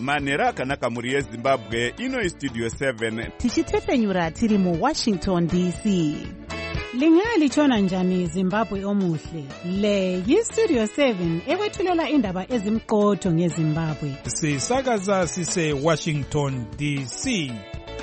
manhero akanaka mhuri yezimbabwe. Ino istudio 7 tichitefenyura tiri muWashington DC. Lingalitshona njani Zimbabwe omuhle? Le yistudio 7 ekwethulela indaba ezimqotho ngeZimbabwe. Sisakaza sise Washington DC.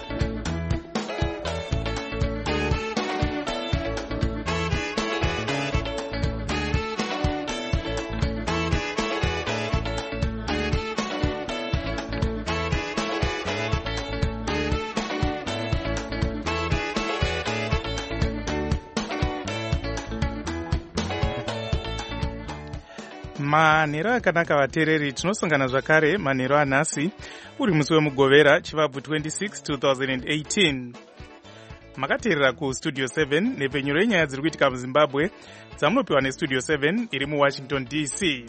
Manhero akanaka vateereri, tinosangana zvakare manhero anhasi uri musi wemugovera chivabvu 26 2018. Makateerera kustudio 7 nepfenyuro yenyaya dziri kuitika muZimbabwe dzamunopiwa nestudio 7 iri muWashington DC.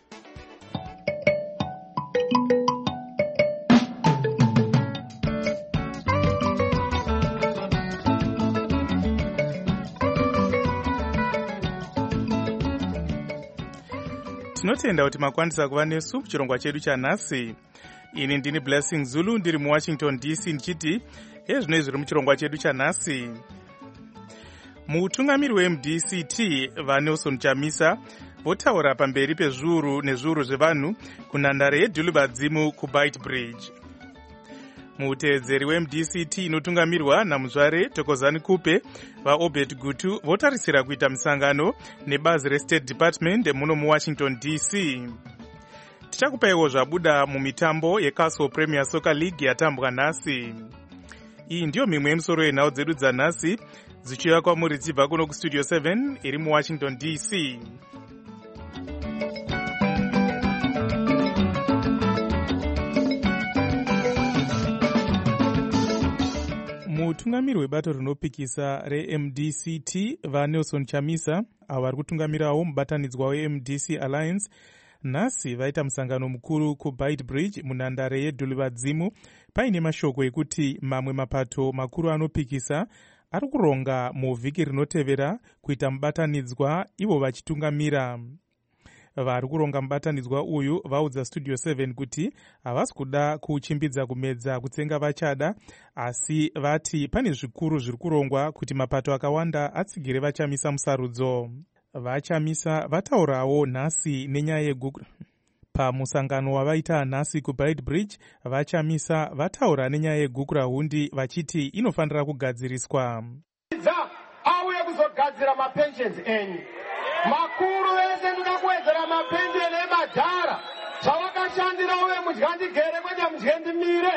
Tinotenda kuti makwanisa kuva nesu kuchirongwa chedu chanhasi. Ini ndini Blessing Zulu ndiri muWashington DC ndichiti ezvino zviri muchirongwa chedu chanhasi. Mutungamiri weMDCT vaNelson Chamisa votaura pamberi pezviuru nezviuru zvevanhu kunhandare yeDhulubadzimu kuBeitbridge. Muteedzeri weMDCT inotungamirwa namuzvare Thokozani Kupe vaObert Gutu votarisira kuita musangano nebazi reState Department muno muWashington DC. Tichakupaiwo zvabuda mumitambo yeCastle Premier Soccer League yatambwa nhasi. Iyi ndiyo mimwe yemisoro yenhau dzedu dzanhasi dzichiuya kwamuri dzibva kuno kustudio 7 iri muWashington DC. Mutungamiri webato rinopikisa reMDCT vaNelson Chamisa avo vari kutungamirawo mubatanidzwa weMDC Alliance nhasi vaita musangano mukuru kuBeitbridge munhandare yeDhulubadzimu paine mashoko ekuti mamwe mapato makuru anopikisa ari kuronga muvhiki rinotevera kuita mubatanidzwa ivo vachitungamira. Vari kuronga mubatanidzwa uyu vaudza studio 7 kuti havasi kuda kuchimbidza kumedza kutsenga vachada, asi vati pane zvikuru zviri kurongwa kuti mapato akawanda atsigire Vachamisa musarudzo. Vachamisa vataurawo nhasi nenyaya yeGoogle. Pamusangano wavaita nhasi kuBeitbridge, Vachamisa vataura nenyaya yeGugurahundi vachiti inofanira kugadziriswa. Auye kuzogadzira mapensions enyu. Makuru vese ndikakuwedzera mapensheni emadhara zvavakashandira uye mudyandigere kwete mudyandimire.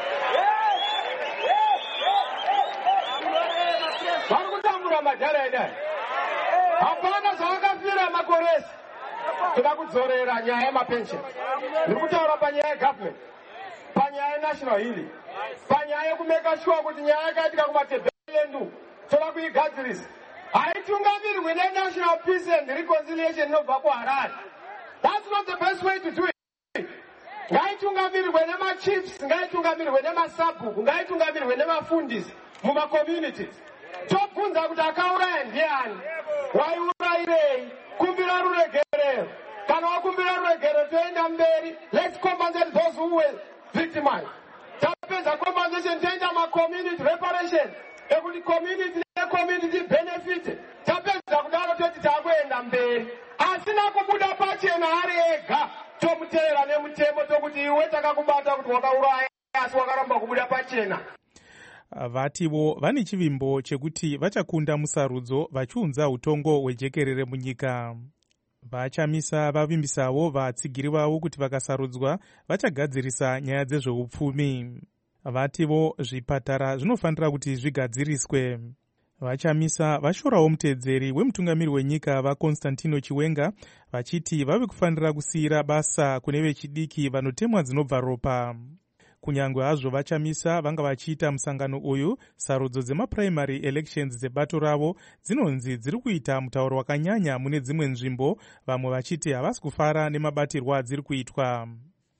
Vari kutambura madhara edai. Hapana zvavakafira makoresi. Toda kudzorera nyaya yemapensheni. Ndiri kutaura panyaya yegovernment, panyaya yenational healing, panyaya yekumeka sure kuti nyaya yakaitika kumatebhelendu toda kuigadzirisa. Haitungamirwe neNational Peace and Reconciliation inobva kuHarare. That's not the best way to do it. Ngaitungamirwe nemachiefs, ngaitungamirwe nemasabhuku, ngaitungamirwe nemafundisi mumacommunities. Tobvunza kuti akauraya ndiani, waiurayirei, kumbira ruregerero. Kana wakumbira ruregerero toenda mberi. Let's compensate those who were victimized. Tapedza compensation toenda macommunity reparation. Ekuti community benefit. Tapedza kudaro toti takuenda mberi. Asina kubuda pachena ari ega. Tomuteera nemutemo tokuti iwe takakubata kuti wakauraya asi wakaramba kubuda pachena. Vativo vane chivimbo chekuti vachakunda musarudzo vachiunza utongo hwejekerere munyika. Vachamisa vavimbisawo vatsigiri vavo kuti vakasarudzwa vachagadzirisa nyaya dzezveupfumi. Vativo zvipatara zvinofanira kuti zvigadziriswe. Vachamisa vashorawo muteedzeri wemutungamiri wenyika vaConstantino Chiwenga vachiti vave kufanira kusiyira basa kune vechidiki vanotemwa dzinobva ropa. Kunyangwe hazvo Vachamisa vanga vachiita musangano uyu, sarudzo dzemaprimary elections dzebato ravo dzinonzi dziri kuita mutauro wakanyanya mune dzimwe nzvimbo, vamwe vachiti havasi kufara nemabatirwa adziri kuitwa.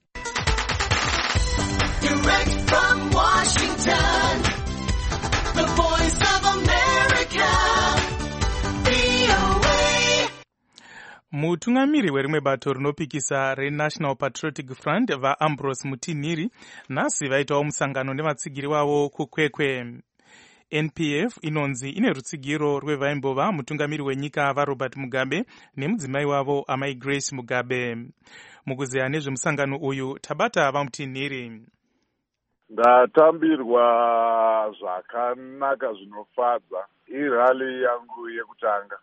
Direct from Washington, the voice of America, VOA. mutungamiri werimwe bato rinopikisa renational patriotic front vaambrose mutinhiri nhasi vaitawo musangano nevatsigiri wavo kukwekwe. NPF inonzi ine rutsigiro rwevaimbova mutungamiri wenyika varobert mugabe nemudzimai wavo amai grace mugabe. Mukuzeya nezvemusangano uyu tabata vamutinhiri. Ndatambirwa zvakanaka zvinofadza irali yangu yekutanga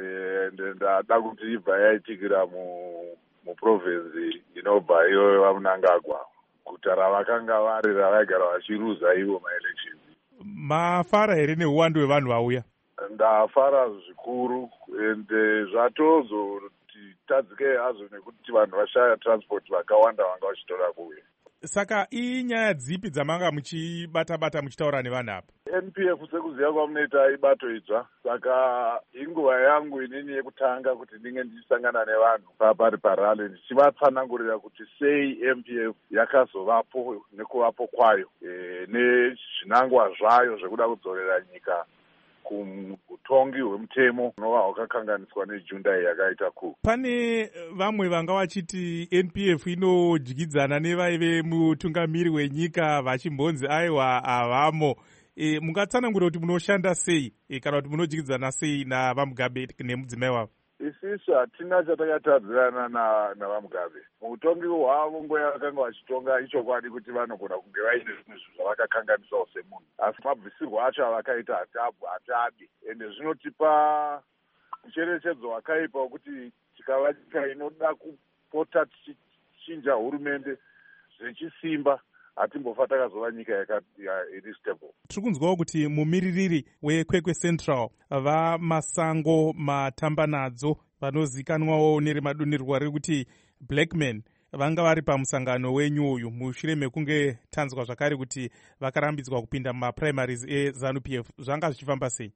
ndada kuti ibva yaitikira muprovinsi inobva iyoyo vamunangagwa, guta ravakanga vari ravaigara vachiruza ivo maelection. Mafara here neuwandu hwevanhu vauya? Ndafara zvikuru ende zvatozoti tadzike hazvo nekuti vanhu vashaya transport vakawanda vanga vachitora kuuya. Saka inyaya dzipi dzamanga muchibata-bata muchitaura nevanhu apa? NPF sekuziva kwamunoita ibato idzva, saka inguva yangu inini yekutanga kuti ndinge ndichisangana nevanhu papari parale ndichivatsanangurira kuti sei NPF yakazovapo nekuvapo kwayo nezvinangwa zvayo zvekuda kudzorera nyika kutongi hwemutemo unova hwakakanganiswa nejundai yakaita ku. Pane vamwe vanga vachiti NPF inodyidzana nevaive mutungamiri wenyika vachimbonzi aiwa havamo. Mungatsanangura kuti munoshanda sei kana kuti munodyidzana sei navamugabe nemudzimai wavo? Isisu hatina chatakatadzirana navamugabe. Mutongi hwavo nguva yavakanga vachitonga ichokwadi kuti vanogona kunge vaine zvimwe zvinhu zvavakakanganisawo semunhu, asi mabvisirwo acho avakaita hatadi, ende zvinotipa mucherechedzo wakaipa wekuti tikava nyika inoda kupota tichichinja hurumende zvechisimba hatimbofa takazova nyika iri stable. Tiri kunzwawo kuti mumiririri wekwekwe central vaMasango Matambanadzo vanozikanwawo neremadonherwa rekuti Blackman vanga vari pamusangano wenyu uyu mushure mekunge tanzwa zvakare kuti vakarambidzwa kupinda mumaprimaries eZANU-PF. Zvanga zvichifamba sei?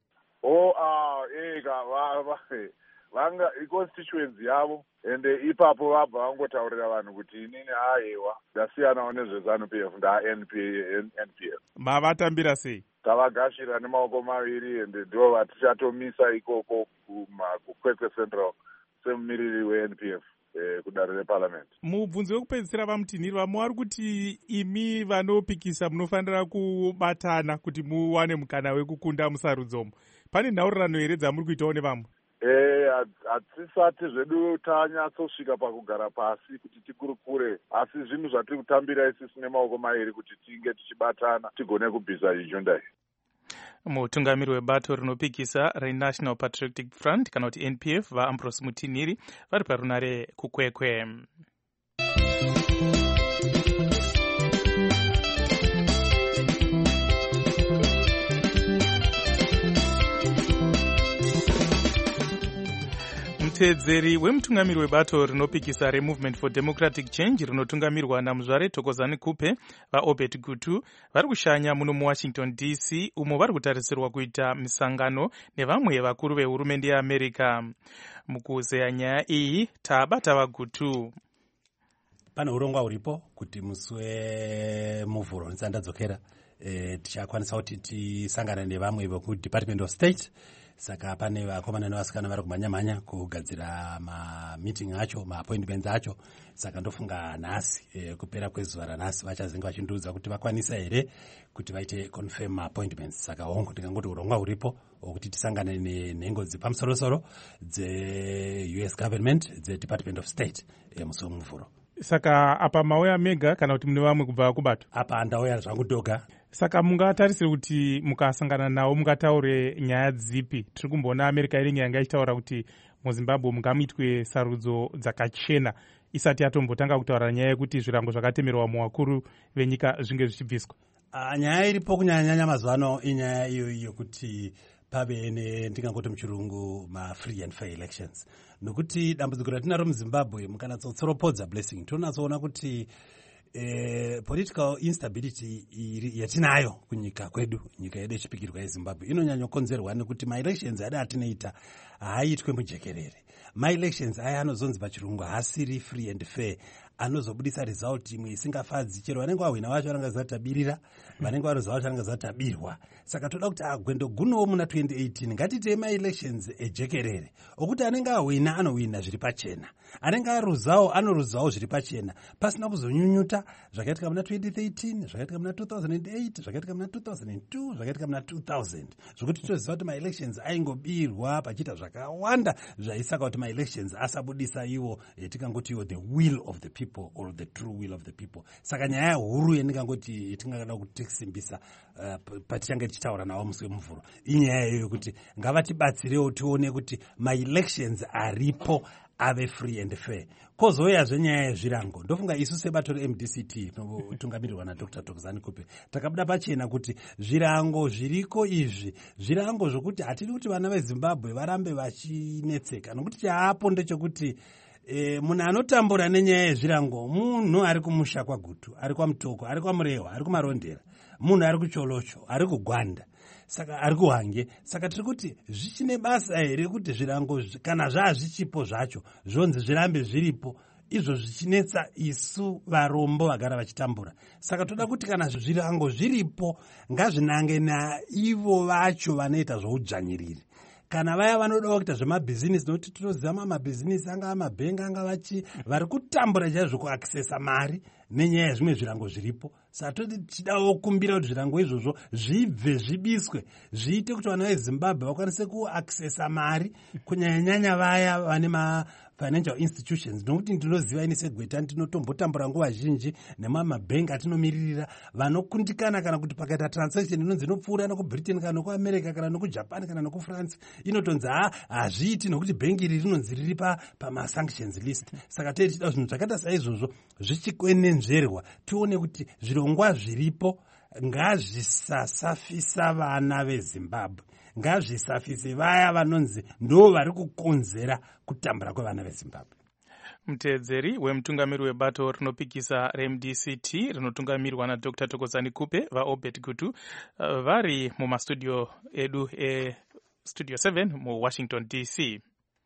Vanga iconstituency yavo ende ipapo vabva vangotaurira vanhu kuti inini aiwa ndasiyanawo nezveZANU-PF nda-NPF. Mavatambira sei? Tavagashira nemaoko maviri ende ndivo vatichatomisa ikoko kukwekwe central semumiriri weNPF kudare reparliament. Mubvunzo wekupedzisira vamutinhiri vamwe vari kuti imi vanopikisa munofanira kubatana kuti muwane mukana wekukunda musarudzomo. Pane nhaurirano here dzamuri kuitawo nevamwe? Hatisati zvedu tanyatsosvika pakugara pasi kuti tikurukure, asi zvinhu zvatiri kutambira isisi nemaoko mairi kuti tinge tichibatana tigone kubvisa ijundai. Mutungamiri webato rinopikisa reNational Patriotic Front kana kuti NPF vaAmbrose Mutinhiri vari parunare kukwekwe. Mutedzeri wemutungamiri webato rinopikisa reMovement for Democratic Change rinotungamirwa namuzvare Thokozani Kupe vaObert Gutu vari kushanya muno muWashington DC umo vari kutarisirwa kuita misangano nevamwe vakuru vehurumende yeAmerica. Mukuzeya nyaya iyi tabata vaGutu. Pane urongwa huripo kuti musi wemuvhuro ndadzokera tichakwanisa kuti tisangane nevamwe vekuDepartment of State. Saka pane vakomana nevasikana vari kumhanya-mhanya kugadzira mameeting acho, maappointments acho. Saka ndofunga nhasi kupera kwezuva ranhasi vachazinga vachindiudza kuti vakwanisa here kuti vaite confirm maappointments. Saka hongu ndingangoti urongwa huripo hwekuti tisangane nenhengo dzepamusoro-soro dze-US government, dze-Department of State musi wemuvhuro. Saka apa mauya mega kana kuti mune vamwe kubva kubato? Apa ndauya zvangu doga. Saka mungatarisire kuti mukasangana nawo mungataure nyaya dzipi? Tiri kumboona America iringe yanga ichitaura kuti muZimbabwe mungamuitwe sarudzo dzakachena isati yatombotanga kutaura nyaya yekuti zvirango zvakatemerwa muvakuru venyika zvinge zvichibviswa. Nyaya iripo kunyanya mazuva ano inyaya iyo yokuti pave ndingangoti muchirungu ma-free and fair elections. Nokuti dambudziko ratinaro muZimbabwe mukanatsotsiropodza blessing tonatsoona kuti political instability yatinayo kunyika kwedu, nyika yedu yechipikirwa yeZimbabwe inonyanyokonzerwa nekuti ma-elections ade atinoita haaitwe mujekerere. Ma-elections aya anozonzi pachirungu haasiri free and fair, anozobudisa result imwe isingafadzi. Chero vanenge vahwina vacho vanenge vazatabirira, vanenge varoza vacho vanenge vazatabirwa. Saka toda kuti agwendo gunowo muna 2018 ngatitei maelections ejekerere okuti anenge ahwina anohwina zviri pachena, anenge aruzawo anoruzawo zviri pachena, pasina kuzonyunyuta zvakaitika muna 2013, zvakaitika muna 2008, zvakaitika muna 2002, zvakaitika muna 2000, zvokuti toziva kuti maelections aingobirwa pachiita zvakawanda zvaisaka kuti maelections asabudisa iwo yatingangoti iwo the will of the people or the true will of the people. Saka nyaya huru yandingangoti yatingada kutisimbisa patichange tichitaura navo musi wemuvhuro inyaya iyoyo kuti ngavatibatsirewo tione kuti maelections aripo ave free and fair. Kozouyazve nyaya yezvirango, ndofunga isu sebato reMDCT inotungamirirwa naDr. Thokozani Kupe takabuda pachena kuti zvirango zviriko izvi zvirango zvokuti hatidi kuti vana veZimbabwe varambe vachinetseka, nokuti chaapo ndechekuti munhu anotambura nenyaya yezvirango munhu ari kumusha kwaGutu, ari kwaMutoko, ari kwaMurehwa, ari kuMarondera, munhu ari kuCholocho, ari kuGwanda, saka ari kuHwange. Saka tiri kuti zvichine basa here kuti zvirango kana zvaazvichipo zvacho zvonzi zvirambe zviripo, izvo zvichinetsa isu varombo vagara vachitambura. Saka toda kuti kana zvirango zviripo ngazvinange naivo vacho vanoita zvoudzvanyiriri, kana vaya vanodawo kuita zvemabhizinisi, nokuti tinoziva mabhizinisi anga mabhengi anga vari kutambura chaizvo kuaksesa mari nenyaya yezvimwe zvirango zviripo. Saka tidawo kumbira kuti zvirango izvozvo zvibve zvibiswe zviite kuti vana veZimbabwe vakwanise kuaksesa mari, kunyanyanyanya vaya vane financial institutions, nokuti ndinoziva ini seGweta ndinotombotambura nguva zhinji nemamabhengi atinomiririra vanokundikana kana kuti pakaita transaction inonzi inopfuura nokuBritain kana nokuAmerica kana nokuJapan kana nokuFrance inotonzi hazviiti nokuti bhengi iri rinonzi riri pamasanctions list. Saka tichida zvinhu zvakaita saizvozvo zvichikwenenzverwa tione kuti zvirongwa zviripo ngazvisasafisa vana veZimbabwe, ngazvisafise vaya vanonzi ndo vari kukonzera kutambura kwevana veZimbabwe. Mutedzeri wemutungamiri webato rinopikisa reMDCT rinotungamirwa naDr. Thokozani Kupe vaObert Gutu vari mumastudio edu Studio 7 muWashington DC.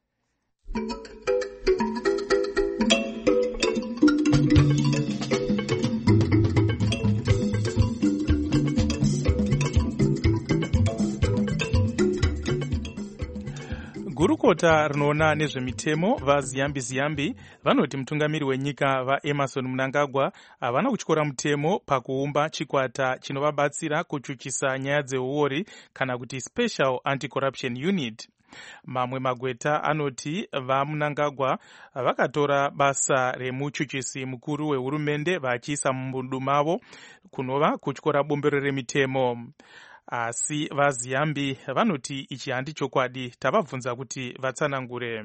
Gurukota rinoona nezvemitemo vaZiyambi vanoti mutungamiri wenyika vaEmerson Mnangagwa havana kutyora mutemo pakuumba chikwata chinovabatsira kuchuchisa nyaya dzeuori kana kuti Special Anti-Corruption Unit. Mamwe magweta anoti vaMnangagwa vakatora basa remuchuchisi mukuru wehurumende vachiisa mumbundu mavo kunova kutyora bombero remitemo. Asi vaZiyambi vanoti ichi handi chokwadi. Tavabvunza kuti vatsanangure.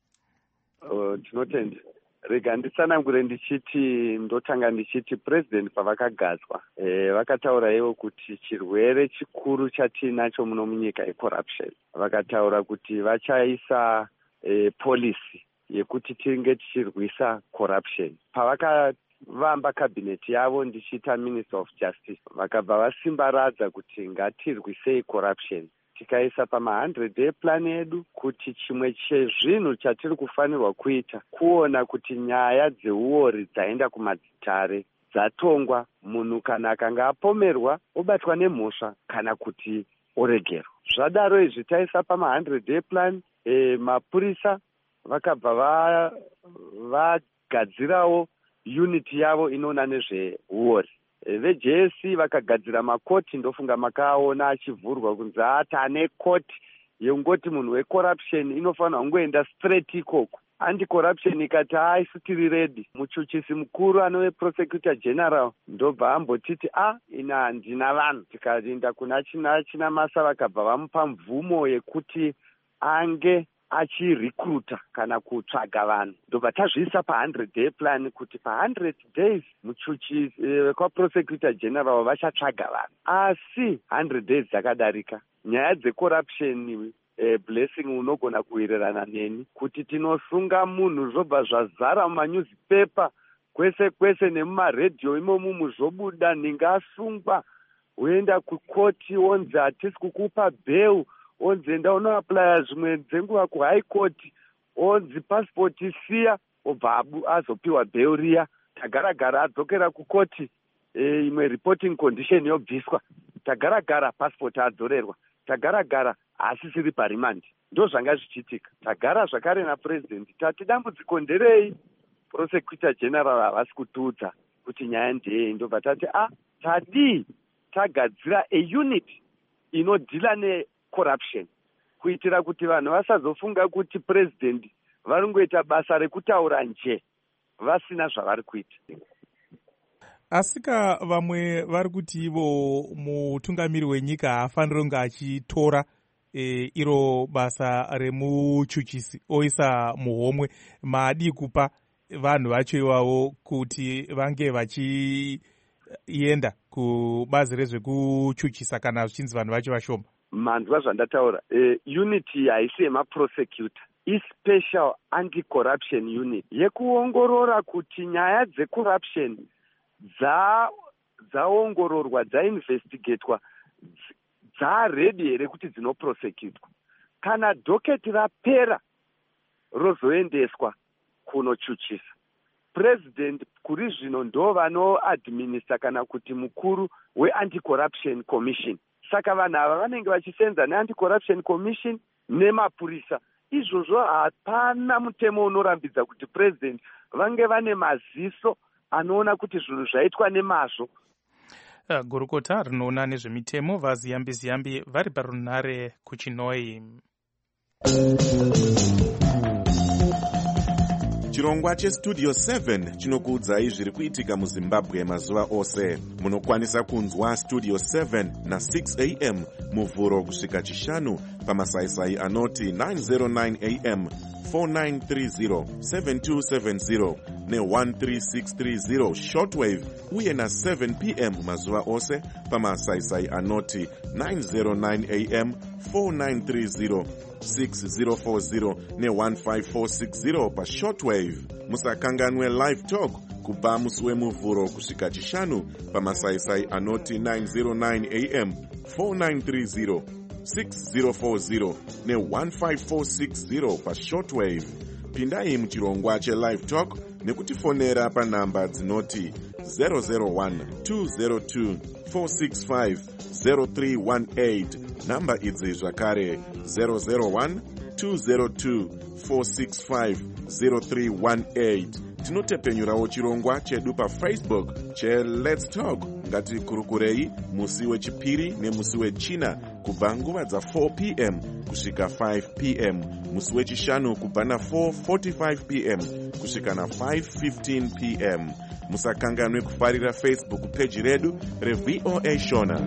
Tinotenda rega nditsanangure ndotanga ndichiti president pavakagadzwa vakataura ivo kuti chirwere chikuru chatinacho muno munyika ecorruption. Vakataura kuti vachaisa policy yekuti tinge tichirwisa corruption. Pavakavamba kabineti yavo ndichita Minister of Justice vakabva vasimbaradza kuti ngatirwisei corruption, tikaisa pama100-day plan yedu kuti chimwe chezvinhu chatiri kufanirwa kuita kuona kuti nyaya dzeuori dzaenda kumadzitare dzatongwa, munhu kana akanga apomerwa obatwa nemhosva kana kuti oregerwa. Zvadaro izvi taisa pama100-day plan. Mapurisa vakabva vagadzirawo uniti yavo inoona nezveuori. VeJSC vakagadzira makoti, ndofunga makaona achivhurwa kunzi ane koti yengoti munhu wecorruption inofanira kungoenda straight ikoko. Anti-corruption ikati isu tiri ready. Muchuchisi mukuru anove prosecutor general ndobva ambotiti ina handina vanhu. Tikaenda kuna china masa vakabva vamupa mvumo yekuti ange achirecruita kana kutsvaga vanhu. Ndobva tazviisa pa100-day plan kuti pa100 days muchuchisi kwaprosecutor general vachatsvaga vanhu. Asi 100 days dzakadarika, nyaya dzecorruption blessing unogona kuwirirana neni kuti tinosunga munhu zvobva zvazara mumanewspaper kwese nemumaredhiyo imomo zvobuda ningasungwa uenda kukoti onzi hatisi kukupa bail, onzi enda unoaplya zvimwe dzenguva kuhigh court, onzi passport isiya obva azopiwa bheu riya, tagara adzokera kukoti, imwe reporting condition yobviswa, tagara passport adzorerwa, tagara asisiri parimandi. Ndo zvanga zvichiitika. Tagara zvakare napresident tati dambudziko nderei, prosecutor general havasi kutiudza kuti nyaya ndei. Ndobva tati tadii tagadzira unit inodhila necorruption, kuitira kuti vanhu vasazofunga kuti president vari kungoita basa rekutaura nje vasina zvavari kuita. Asika vamwe vari kuti ivo mutungamiri wenyika haafaniri kunge achitora iro basa remuchuchisi oisa muhomwe. Maadi kupa vanhu vacho ivavo kuti vange vachienda kubazi rezvekuchuchisa kana zvichinzi vanhu vacho vashoma. Manzwa zvandataura, unity haisi yemaprosecutor, ispecial anti-corruption unit yekuongorora kuti nyaya dzecorruption dzaongororwa, dzainvestigatwa, dzaredi here kuti dzinoprosecutwa. Kana dhoketi rapera rozoendeswa kunochuchisa, president kuri zvino ndo vanoadminista kana kuti mukuru weanti-corruption commission. Saka vanhu ava vanenge vachisenza neanti-corruption commission nemapurisa. Izvozvo hapana mutemo unorambidza kuti president vange vane maziso anoona kuti zvinhu zvaitwa nemazvo. Gurukota rinoona nezvemitemo vaziyambi vari parunhare kuChinoi. Chirongwa chestudio 7 chinokuudzai zviri kuitika muZimbabwe mazuva ose. Munokwanisa kunzwa studio 7 na 6 am muvhuro kusvika chishanu pamasaisai anoti 909 am 4930 7270 ne13630 shortwave uye na 7 pm mazuva ose pamasaisai anoti 909 am 4930 6040 ne15460 pashortwave. Musakanganwe live talk kubva musi wemuvhuro kusvika chishanu pamasaisai anoti 909 am 4930 6040 ne15460 pashortwave. Pindai muchirongwa chelive talk nekutifonera panhamba dzinoti 001 202 465 0318. Namba idzi zvakare 001 202 465 0318. Tinotepenyurawo chirongwa chedu paFacebook cheLet's Talk. Ngatikurukurei musi wechipiri nemusi wechina kubva nguva dza4 pm kusvika 5 pm, musi wechishanu kubva na4:45 pm kusvika na5:15 pm. Musakanganwe kufarira Facebook page redu reVOA Shona.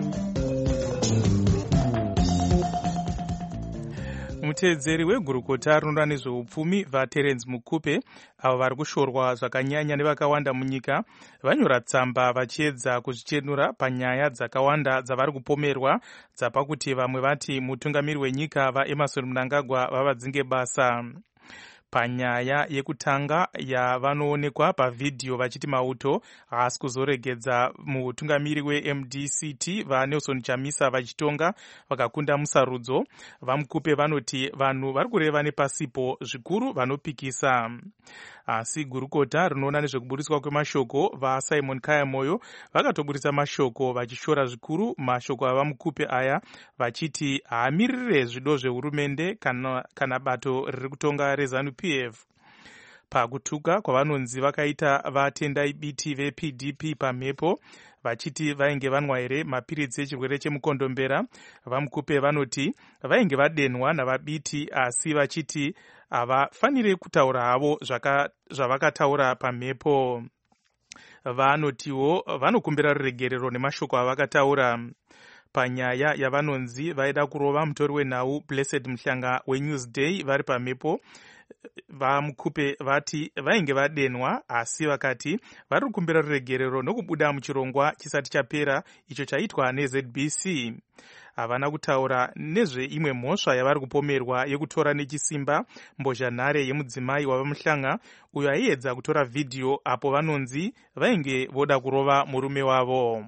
Muteedzeri wegurukota rinoona nezveupfumi vaTerence Mukupe, avo vari kushorwa zvakanyanya nevakawanda munyika, vanyora tsamba vachiedza kuzvichenura panyaya dzakawanda dzavari kupomerwa, dzapakuti vamwe vati mutungamiri wenyika vaEmmerson Mnangagwa vavadzinge basa. Panyaya yekutanga yavanoonekwa pavhidhiyo vachiti mauto haasi kuzoregedza mutungamiri weMDCT vaNelson Chamisa vachitonga vakakunda musarudzo, vaMukupe vanoti vanhu vari kureva nepasipo zvikuru vanopikisa. Asi gurukota rinoona nezvekuburitswa kwemashoko vaSimon Kayamoyo vakatoburitsa mashoko vachishora zvikuru mashoko avaMukupe aya, vachiti haamirire zvido zvehurumende kana bato riri kutonga reZANU-PF. Pakutuka kwavanonzi vakaita vatendai biti vePDP pamhepo vachiti vainge vanwa here mapiritsi echirwere chemukondombera, vaMukupe vanoti vainge vadenwa navabiti, asi vachiti havafaniri kutaura havo zvavakataura pamhepo. Vanotiwo vanokumbira ruregerero nemashoko avakataura. Panyaya yavanonzi vaida kurova mutori wenhau Blessed Mhlanga weNewsday vari pamhepo, vaMukupe vati vainge vadenwa, asi vakati vari kukumbira ruregerero nokubuda muchirongwa chisati chapera icho chaitwa neZBC. Havana kutaura nezveimwe mhosva yavari kupomerwa yekutora nechisimba mbozhanhare yemudzimai wavaMhlanga uyo aiedza kutora vhidhiyo apo vanonzi vainge voda kurova murume wavo.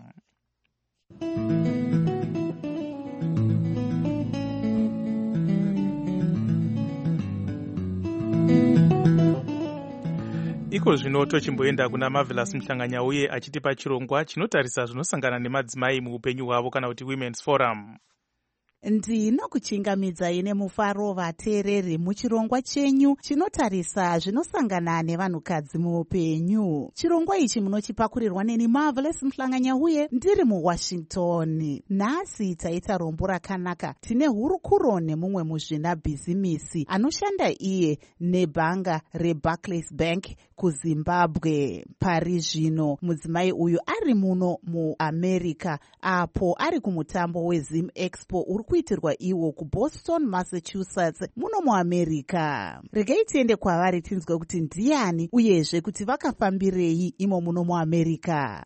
iko zvino tochimboenda kuna Marvelous Mhlanganyauye achitipa chirongwa chinotarisa zvinosangana nemadzimai muupenyu hwavo kana kuti Women's Forum. Ndinokuchingamidzai nemufaro vateereri muchirongwa chenyu chinotarisa zvinosangana nevanhukadzi muupenyu. Chirongwa ichi munochipakurirwa neni Marvelous Mhlanganyauye ndiri muWashington. Nhasi taita rombo rakanaka. Tine hurukuro nemumwe muzvinabhizimisi anoshanda iye nebhanga reBarclays Bank kuZimbabwe. Pari zvino mudzimai uyu ari muno muAmerica apo ari kumutambo weZim Expo uri kuitirwa iwo kuBoston, Massachusetts muno muAmerica. Regai tiende kwavari tinzwe kuti ndiani uyezve kuti vakafambirei imo muno muAmerica.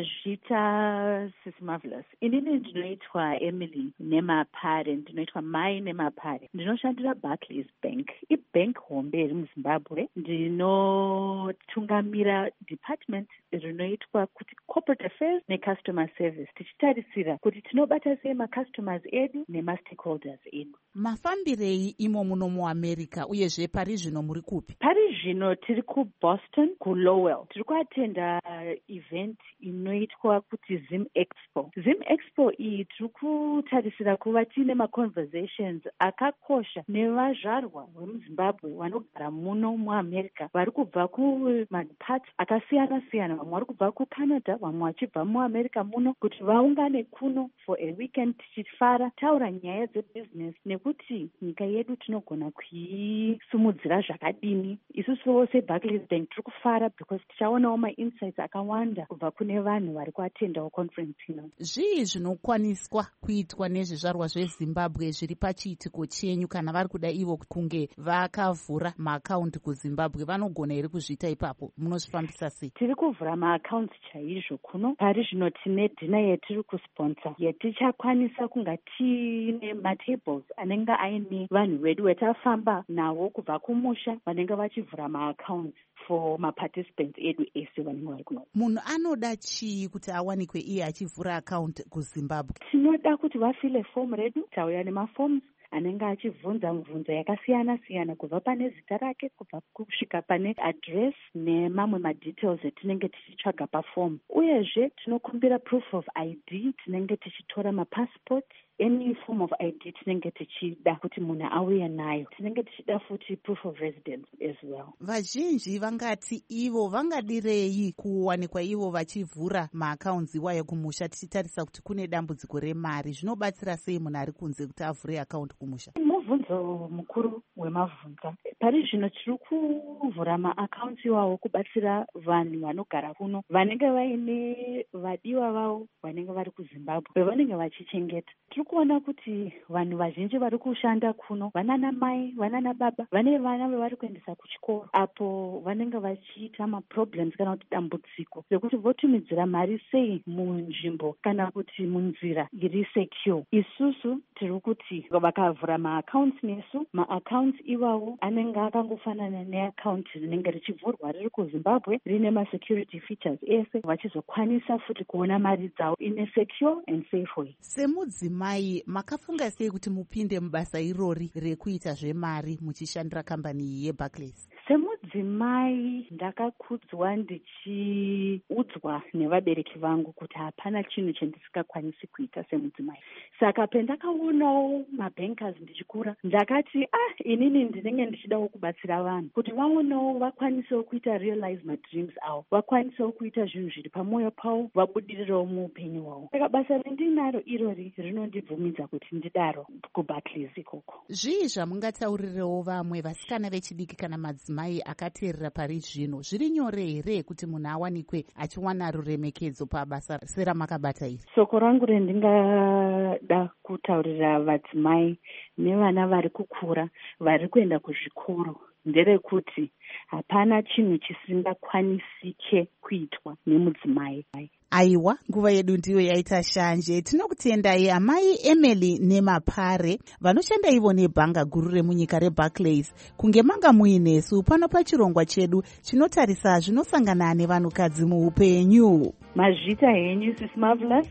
Mazvita Sisi Marvelous. Inini ndinoitwa Emily Nemapare, ndinoitwa Mai Nemapare. Ndinoshandira Barclays Bank. Ibank hombe iri muZimbabwe. Ndinotungamira department rinoitwa kuti Corporate Affairs neCustomer Service. Tichitarisira kuti tinobata sei macustomers edu nemastakeholders edu. Mafambirei imo muno muAmerica uyezve pari zvino muri kupi? Pari zvino tiri kuBoston kuLowell. Tiri kuatenda event inoitwa kuti Zim Expo. Zim Expo iyi tiri kutarisira kuva tine maconversations akakosha nevazvarwa vemuZimbabwe vanogara muno muAmerica vari kubva kumaparts akasiyana siyana. Vamwe vari kubva kuCanada, vamwe vachibva muAmerica muno kuti vaungane kuno for a weekend tichifara taura nyaya dzebusiness nekuti nyika yedu tinogona kuisimudzira zvakadini. Isusuwo seBarclays Bank tiri kufara because tichaonawo mainsights akawanda kubva kune vanhu vari kuatendawo conference ino. Zvii zvinokwaniswa kuitwa nezvizvarwa zveZimbabwe zviri pachiitiko chenyu kana vari kuda ivo kunge vakavhura maakaunti kuZimbabwe vanogona here kuzviita ipapo? Munozvifambisa sei? Tiri kuvhura maakaunti chaizvo kuno. Pari zvino tine dhina yetiri kusponsor yetichakwanisa kunga tiine matables anenge aine vanhu vedu vetafamba navo kubva kumusha vanenge vachivhura maakaunti for maparticipants edu ese vanenge vari kuno. Munhu anoda chii kuti awanikwe iye achivhura akaunti kuZimbabwe? Tinoda kuti vafile fomu redu. Tauya nemafomu anenge achibvunza mibvunzo yakasiyana siyana kubva pane zita rake kubva kusvika pane address nemamwe madetails etinenge tichitsvaga pafomu. Uyezve tinokumbira proof of ID, tinenge tichitora mapassport, any form of ID tinenge tichida kuti munhu auye nayo. Tinenge tichida futi proof of residence as well. Vazhinji vangati ivo vangadirei kuwanikwa ivo vachivhura maakaunti iwayo kumusha tichitarisa kuti kune dambudziko remari. Zvinobatsira sei munhu ari kunze kuti avhure akaunti kumusha? Mubvunzo mukuru wemabvunza. Pari zvino tiri kuvhura maakaunti iwawo kubatsira vanhu vanogara kuno vanenge vaine vadiwa vavo vanenge vari kuZimbabwe vanenge vachichengeta. Tiri kuona kuti vanhu vazhinji vari kushanda kuno vanana mai vanana baba vane vana vavari kuendesa kuchikoro apo vanenge vachiita maproblems kana kuti dambudziko rekuti votumidzira mari sei munzvimbo kana kuti munzira iri secure. Isusu tiri kuti vakavhura maakaunti nesu maakaunti iwawo anenge akangofanana neakaunti rinenge richivhurwa riri kuZimbabwe rine masecurity features ese vachizokwanisa futi kuona mari dzavo in a secure and safe way. Semudzimai makafunga sei kuti mupinde mubasa irori rekuita zvemari muchishandira kambani yeBarclays? Semudzimai ndakakudzwa ndichiudzwa nevabereki vangu kuti hapana chinhu chandisingakwanisi kuita semudzimai. Saka pendakaonawo mabankers ndichikura ndakati inini ndinenge ndichidawo kubatsira vanhu kuti vaonewo vakwanisewo kuita realize my dreams avo, vakwanisewo kuita zvinhu zviri pamwoyo pavo, vabudirirewo muupenyu hwavo. Saka basa rendinaro irori rinondibvumidza kuti ndidaro kuBarclays ikoko. Zvii zvamungataurirewo vamwe vasikana vechidiki kana madzimai akateerera pari zvino? Zviri nyore here kuti munhu awanikwe achiwana ruremekedzo pabasa seramakabata iri? Soko rangu rendingada kutaurira vadzimai nevana vari kukura vari kuenda kuzvikoro nderekuti hapana chinhu chisingakwanisike kuitwa nemudzimai. Aiwa, nguva yedu ndiyo yaita shanje. Tinokutendai amai Emily Nemapare vanoshanda ivo nebhanga guru remunyika reBarclays kunge manga muinesu pano pachirongwa chedu chinotarisa zvinosangana nevanhukadzi muupenyu. Mazvita henyu Sisi Marvelous,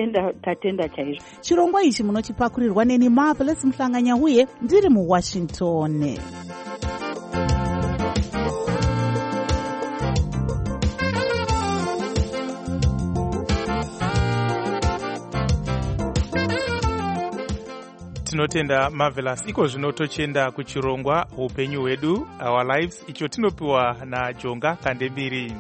tatenda chaizvo. Chirongwa ichi munochipakurirwa neni Marvelous Mhlanganyauye ndiri muWashington. Tinotenda Marvelous. Iko zvino tochenda kuchirongwa upenyu hwedu, Our Lives, icho tinopiwa naJonga Kandembiri.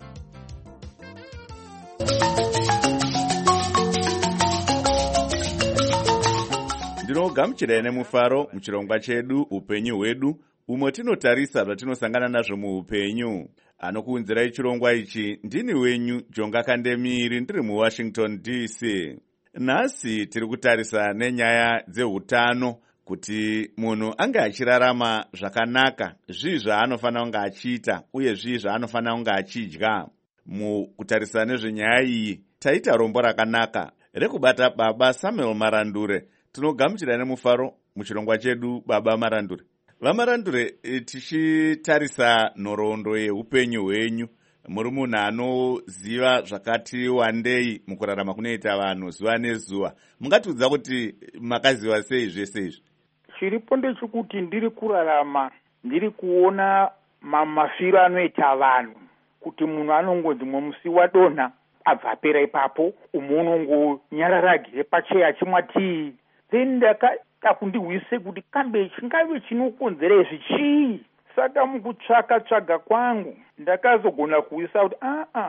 Ndinogamuchirai nemufaro muchirongwa chedu upenyu hwedu, umwe tinotarisa zvatinosangana nazvo muupenyu. Anokuunzirai chirongwa ichi ndini wenyu Jonga Kandemiri, ndiri muWashington DC. Nhasi tiri kutarisa nenyaya dzeutano, kuti munhu ange achirarama zvakanaka, zvii zvaanofanira kunge achiita uye zvii zvaanofanira kunge achidya. Mukutarisa nezvenyaya iyi taita rombo rakanaka rekubata Baba Samuel Marandure. Tinogamuchira nemufaro muchirongwa chedu Baba Marandure. VaMarandure, tichitarisa nhoroondo yeupenyu hwenyu, muri munhu anoziva zvakati wandei mukurarama kunoita vanhu zuva nezuva. Mungatiudza kuti makaziva sei zvese izvi? Chiripo ndechekuti ndiri kurarama ndiri kuona mafiro anoita vanhu, kuti munhu anongonzi musi wadonha abva apera ipapo, umwe unongonyararagire pacheya chimwa tii. Then ndakada kundihwise kuti kambe chingave chinokonzera izvi chii. Saka mukutsvaka kwangu ndakazogona kuisa kuti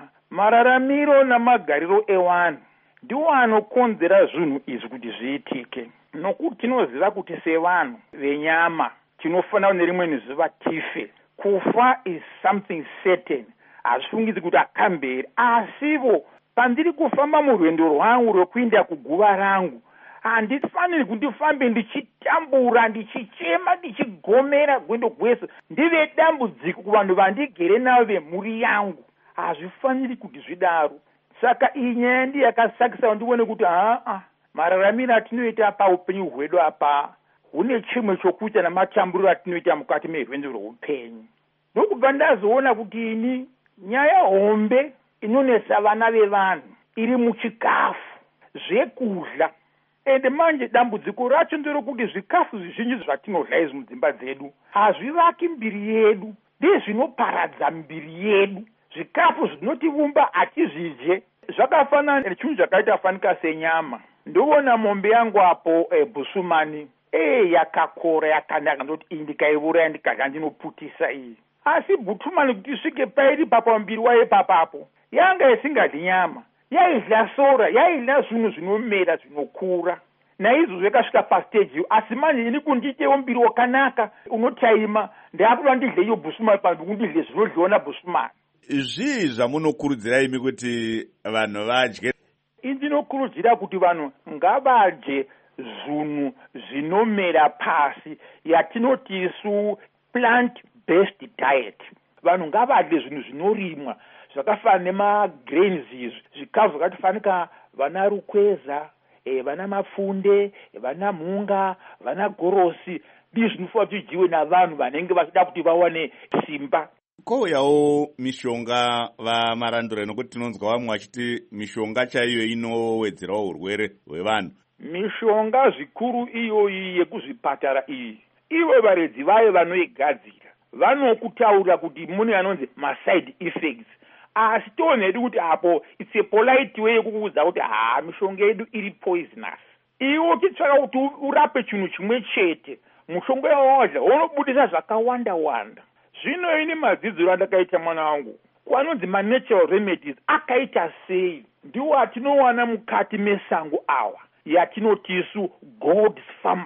mararamiro namagariro evanhu ndiwo anokonzera zvinhu izvi kuti zviitike. Nokuti tinoziva kuti sevanhu venyama tinofanira nerimwe zuva tife. Kufa is something certain. Hazvifungidzi kuti akamberi. Asivo pandiri kufamba murwendo rwangu rwekuenda kuguva rangu, handifaniri kuti ndifambe ndichitambura, ndichichema, ndichigomera gwendo gwese ndive dambudziko kuvanhu vandigere navo vemhuri yangu. Hazvifaniri kuti zvidaro. Saka iyi nyaya ndiyo yakasakisa ndione kuti mararamiro atinoita paupenyu hwedu apa hune chimwe chokuita namatamburiro atinoita mukati merwendo rweupenyu. Ndokubva ndazoona kuti ini nyaya hombe inonesa vana vevanhu iri muchikafu, zvekudya. Ende manje dambudziko racho nderokuti zvikafu zvizhinji zvatinodya izvi mudzimba dzedu hazvivaki mbiri yedu, ndezvinoparadza mbiri yedu. Zvikafu zvinotivumba hatizvidye. Zvakafanana nechinhu chakaita fanika senyama. Ndoona mombe yangu apo Busumani yakakora yakanaka, ndoti iyi ndikaiuraya ndikadya ndinoputisa iyi. Asi Butumani kuti isvike pairi papambiri wayo papapo yanga isingadyi nyama, yaidya sora, yaidya zvinhu zvinomera zvinokura. Naizvozvo yakasvika pastage, asi manje ini kundiitewo mbiri wakanaka unotaima, ndakuda ndidye iyo Busumani pandu kundidye zvinodyiwa naBusumani. Zvii zvamunokurudzira imi kuti vanhu vadye? Ndinokurudzira kuti vanhu ngavadye zvinhu zvinomera pasi, yatinoti isu plant based diet. Vanhu ngavadye zvinhu zvinorimwa zvakafanana nemagrains, izvi zvikafu zvakatifanika vana rukweza, vana mapfunde, vana mhunga, vana gorosi, ndizvo zvinofanira kuti zvidyiwe navanhu vanenge vachida kuti vawane simba. Kouyawo mishonga vaMarandure, nokuti tinonzwa vamwe vachiti mishonga chaiyo inowedzerawo urwere hwevanhu. Mishonga zvikuru iyoyi yekuzvipatara iyi, ivo varedzi vayo vanoigadzira vanokutaura kuti mune anonzi maside effects. Asi tionedi kuti apo it's a polite way yekukuudza kuti mishonga yedu iri poisonous. Iwo uchitsvaka kuti urape chinhu chimwe chete, mushonga yawadya unobudisa zvakawanda wanda. Zvino ini madzidziro andakaita mwana wangu kwanonzi natural remedies akaita sei, ndiwo atinowana mukati mesango awa yatinoti isu God's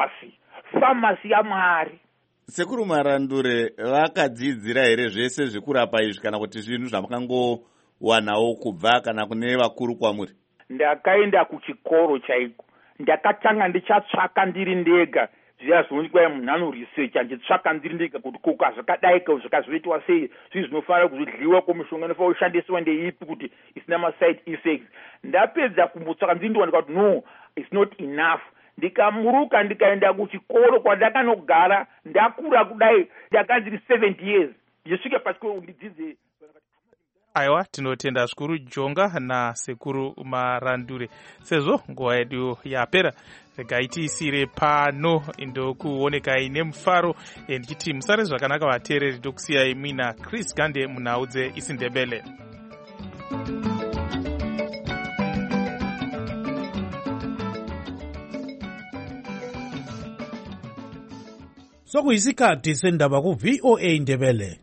pharmacy yaMwari. Sekuru Marandure, vakadzidzira here zvese zvekurapa izvi kana kuti zvinhu zvamukangowanawo kubva kana kune vakuru kwamuri? Ndakaenda kuchikoro chaiko, ndakatanga ndichatsvaka ndiri ndega zviya zvinonzwa munhu anoresearch, nditsvaka ndiri ndega kuti kuka zvakadaika zvakazoitwa sei, zvii zvinofanira kuzvidliwa kwemishonga inofanira kushandiswa ndeipi kuti isina maside effects. Ndapedza kumbotsvaka ndiri ndowanika kuti no, it's not enough. Ndikamuruka ndikaenda kuchikoro kwandakanogara, ndakura kudai, ndakanziri 70 years ndisvike pachikoro ndidzidze. Aiwa, tinotenda zvikuru Jonga nasekuru Marandure. Sezvo nguva yedu yapera, regai tiisire pano ndokuonekai nemufaro, ndichiti musare zvakanaka vateereri, ndokusiyai muina Chris Gande munhau dzeIsiNdebele. sokuyisikhathi sendaba ku-VOA Indebele.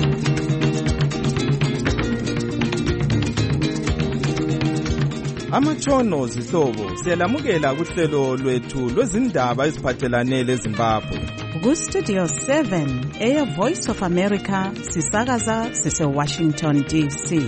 Amatshono zihlobo siyalamukela kuhlelo lwethu lwezindaba eziphathelane leZimbabwe. Ku-Studio 7 Air Voice of America sisakaza sise-Washington DC.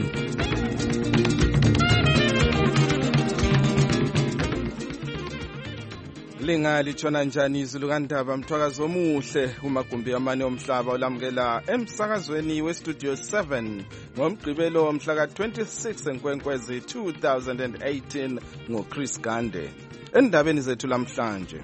Lingalitshona njani izulu kandaba mthwakazi omuhle kumagumbi amane omhlaba olamukela emsakazweni we-Studio 7 ngomgqibelo mhla ka-26 Nkwenkwezi 2018 ngoChris Gande. Endabeni zethu lamhlanje,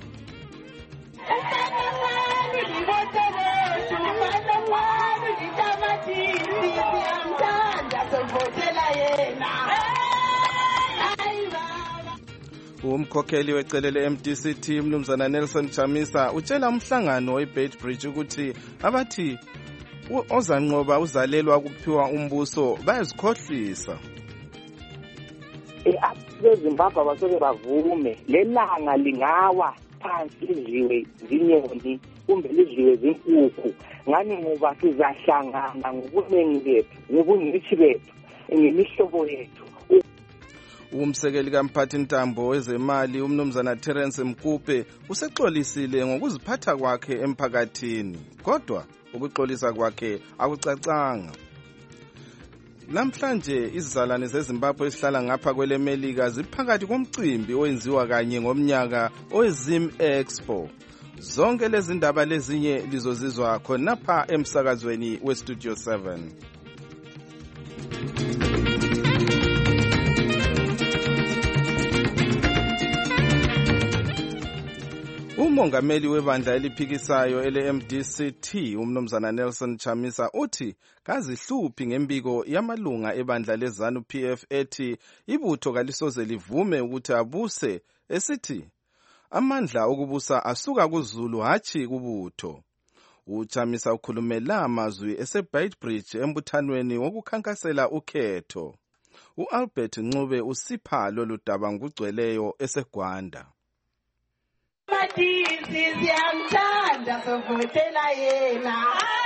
umkhokheli wecele le-MDC Mnumzana Nelson Chamisa utshela umhlangano we-Beitbridge ukuthi abathi ozanqoba uzalelwa kuphiwa umbuso bayazikhohlisa. Bezimbabwe basoke bavume lelanga lingawa phansi lidliwe zinyoni kumbe lidliwe zinkukhu ngani ngoba sizahlangana ngobuningi bethu ngobungcitshi bethu ngemihlobo yethu. Umsekeli kamphathintambo wezemali uMnumzana Terence Mkupe usexolisile ngokuziphatha kwakhe emphakathini, kodwa ukuxolisa kwakhe akucacanga. Namhlanje izizalwane zeZimbabwe esihlala ngapha kwelemelika ziphakathi komcimbi owenziwa kanye ngomnyaka oweZim Expo. Zonke lezi ndaba lezinye lizozizwa khonapha emsakazweni weStudio 7. Umongameli webandla eliphikisayo ele-MDC uMnumzana Nelson Chamisa uthi kazihluphi ngembiko yamalunga ebandla leZANU-PF ethi ibutho kalisoze livume ukuthi abuse, esithi amandla okubusa asuka kuZulu hatshi kubutho. UChamisa ukhulumela amazwi eseBeitbridge embuthanweni wokukhankasela ukhetho. U-Albert Ncube usipha lolu daba ngokugcweleyo eseGwanda. Siyamthanda sovotela yena.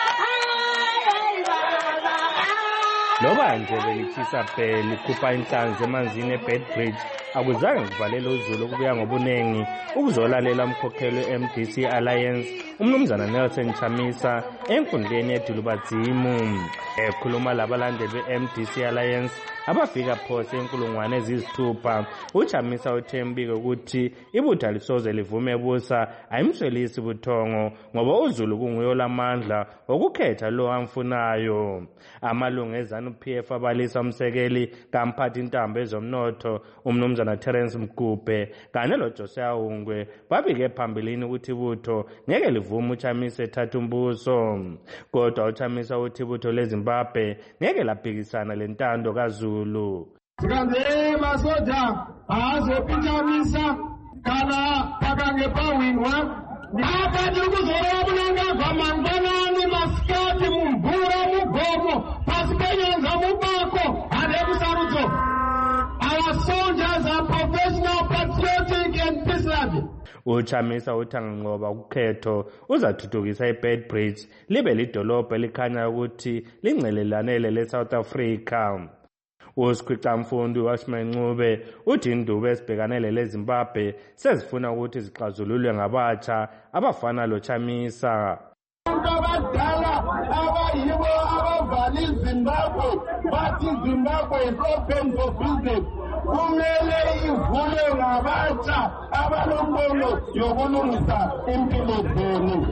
Loba nje belithisa phela likhupha inhlanzi emanzini eBeitbridge akuzange kuvalele uZulu ukubuya ngobunengi ukuzolalela umkhokheli we-MDC Alliance uMnumzana Nelson Chamisa enkundleni edulubadzimu. Ekhuluma labalandeli be-MDC Alliance abafika phose inkulungwane eziyisithupha, uChamisa uthembike ukuthi ibutho alisoze livume busa ayimswelisi buthongo ngoba uZulu kunguye lamandla okukhetha lo amfunayo. Amalungu eZANU-PF abalisa umsekeli kamphathintambo ezomnotho uMnumzana Terence Mkupe kanye loJosiah Hungwe babike phambilini ukuthi ibutho ngeke livume uChamisa ethatha umbuso, kodwa uChamisa uthi ibutho leZimbabwe ngeke laphikisana lentando kaZulu. Sikanze masoja azopichamisa kana pakange pawinwa apa tikuzorora bunanga pamangwanani masikati mumvura mugomo pasi penyanza mubako hade musarudzo. Our soldiers are professional, patriotic and peace-loving. uChamisa uthi anganqoba ukhetho uzathuthukisa iBeitbridge libe lidolobha elikhanya ukuthi lingcelelanele leSouth Africa. Usikhwicamfundi uWashman Ncube uthi indubo ezibhekanele leZimbabwe sezifuna ukuthi zixazululwe ngabatsha abafana loChamisa. Abadala abayibo abavali Zimbabwe bathi Zimbabwe is open for business. Kumele ivulwe ngabatsha abalombono yokulungisa impilo zenu.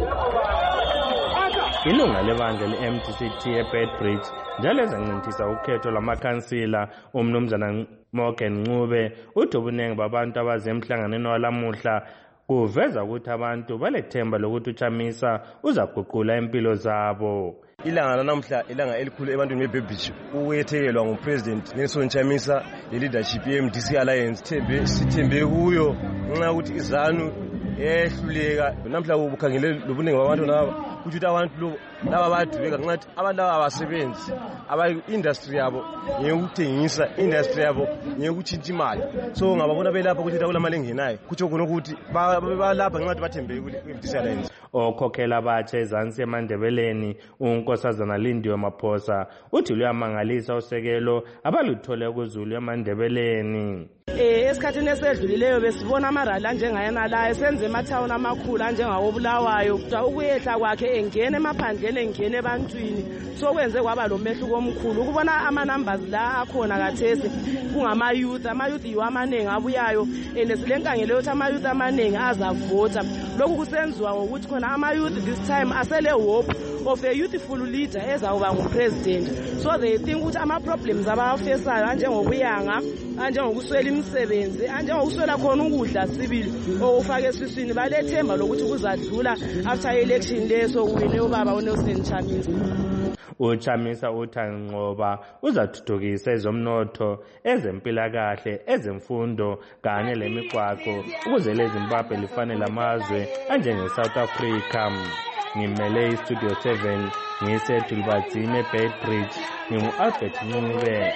Ilunga lebandla le-MDC eBeitbridge njalo ezancintisa ukhetho lwamakhansila uMnumzana Morgan Ncube uthi ubunengi babantu abaze emhlanganweni walamuhla kuveza ukuthi abantu balethemba lokuthi uChamisa uzaguqula impilo zabo. Ilanga lanamhla ilanga elikhulu ebantwini beBeitbridge ukwethekelwa nguPresident Nelson Chamisa leadership ye-MDC Alliance. Sithembe kuyo ngenxa yokuthi iZANU ehluleka namhla ubukhangele lobuningi babantu ukuthi abantu laba badubeka ngathi abantu laba abasebenzi aba-industry yabo ngekuthengisa industry yabo ngekutshintsha imali so ngababona belapha ukuthi kula mali engenayo kutsho khona ukuthi balapha ngenxa bathembeke kwi-MDC Alliance. Okhokhela abatsha ezantsi emandebeleni unkosazana Lindiwe Maphosa uthi luyamangalisa usekelo abaluthole kuzulu emandebeleni. Esikhathini esedlulileyo besibona amarali anjengayena la esenze emathawuni amakhulu anjengawo Bulawayo ukuyehla kwakhe engene emaphandleni engene ebantwini sokwenze kwaba lo mehluko omkhulu ukubona ama-numbers la akhona kathesi kungama-youth yiwo amaningi abuyayo and silenkangelo yokuthi ama-youth amaningi azavota. Lokhu kusenziwa ngokuthi khona ama-youth this time asele hope of a youthful leader ezawuba ngupresident, so they think ukuthi ama-problems abawafesayo anjengokuyanga anjengokuswela imisebenzi anjengokuswela khona ukudla sibili okufaka esiswini balethemba lokuthi kuzadlula after election leso kuwine ubaba uNelson Chamisa. uChamisa uthi Nqoba uzathuthukisa ezomnotho, ezempilakahle, ezemfundo kanye lemigwaqo ukuze leZimbabwe lifanele amazwe anjenge-South Africa. Ngimele iStudio 7 ngisedulbatsine Bedbridge ngingu-Albert Ncube.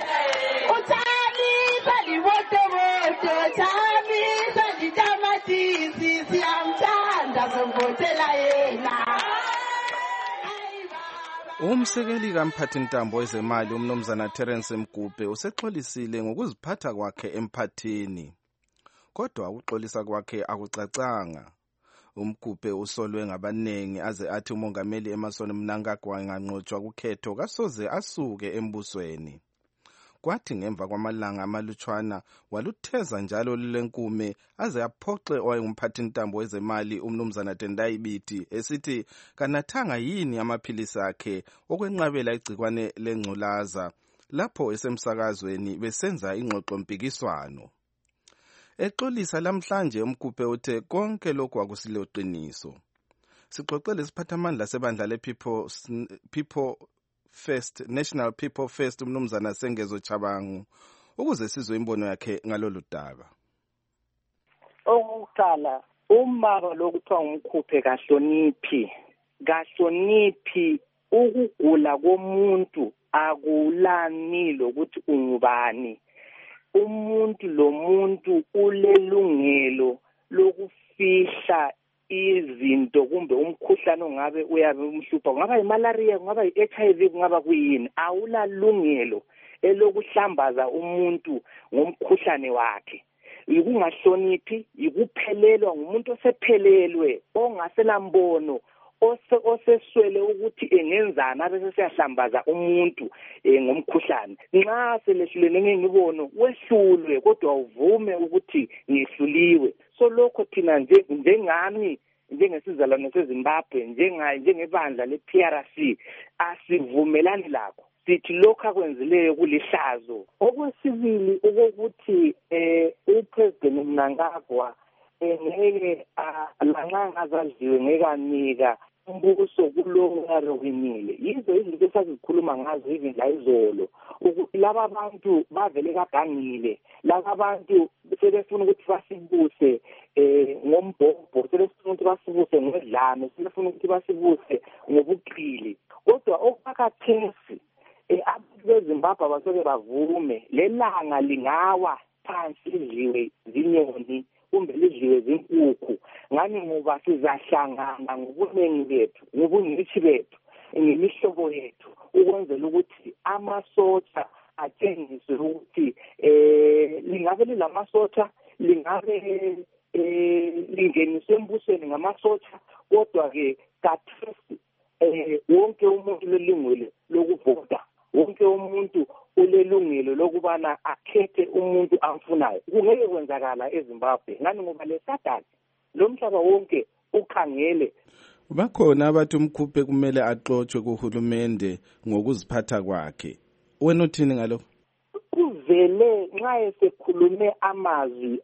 Umsekeli kamphathintambo wezemali umnumzana Terence Mgubhe usexolisile ngokuziphatha kwakhe emphathini, kodwa ukuxolisa kwakhe akucacanga. Umgubhe usolwe ngabanengi aze athi umongameli Emmerson Mnangagwa enganqotshwa kukhetho kasoze asuke embusweni. Kwathi ngemva kwamalanga amalutshwana walutheza njalo lenkume aze aphoxe owayengumphathintambo wezemali umnumzana Tendai Biti esithi kanathanga yini amaphilisi akhe okwenqabela igcikwane lengculaza lapho esemsakazweni besenza ingxoxo mpikiswano. Exolisa lamhlanje Umgubhe uthe konke lokhu akusiloqiniso. Sixoxele isiphathamandla sebandla le-People First, National People First umnumzana Sengezo Chabangu ukuze sizwe imbono yakhe ngalolu daba. Okokuqala, umama lokuthiwa Umgubhe kahloniphi ukugula komuntu akulani lokuthi ungubani. Umuntu lomuntu ulelungelo lokufihla izinto kumbe umkhuhlane ongabe uyabe umhlupha, kungaba imalaria, kungaba i-HIV, kungaba kuyini, awulalungelo elokuhlambaza umuntu ngomkhuhlane wakhe. Ikungahloniphi, ikuphelelwa ngumuntu osephelelwe ongaselambono oseswele ukuthi engenzani abese siyahlambaza umuntu ngomkhuhlane. Nxa selehlulene ngemibono wehlulwe kodwa uvume ukuthi ngihluliwe. So lokho thina njengami njengesizalwane seZimbabwe njengebandla le-PRC asivumelani lakho. Sithi lokho akwenzileyo kulihlazo. Okwesibili ukuthi uPresident Mnangagwa ngeke lanxa ngazadliwe ngekanika umbuso kulowo yarowinile. Yizo izinto esazikhuluma ngazo even la izolo ukuthi laba bantu bavele kagangile, laba bantu sebefuna ukuthi basibuse ngombhobho, sebefuna ukuthi basibuse ngedlame, sebefuna ukuthi basibuse ngobuqili. Kodwa okukhathesi abantu beZimbabwe basoke bavume lelanga lingawa phansi lidliwe zinyoni kumbe lidliwe zinkukhu, ngani ngoba sizahlangana ngobuningi bethu, ngobungcitshi bethu, ngemihlobo yethu ukwenzela ukuthi amasotsha atshengiswe ukuthi lingabe lilamasotsha, lingabe lingeniswe embusweni ngamasotsha, kodwa-ke kathesi wonke umuntu ulelungelo lokuvota, wonke umuntu ulelungelo lokubana akhethe umuntu amfunayo. Kungeke kwenzakala eZimbabwe ngani ngoba leSaturday lomhlaba wonke ukhangele. Bakhona abathi Umgubhe kumele axotshwe kuhulumende ngokuziphatha kwakhe. Wena uthini ngalokho? Kuvele nxa esekhulume amazwi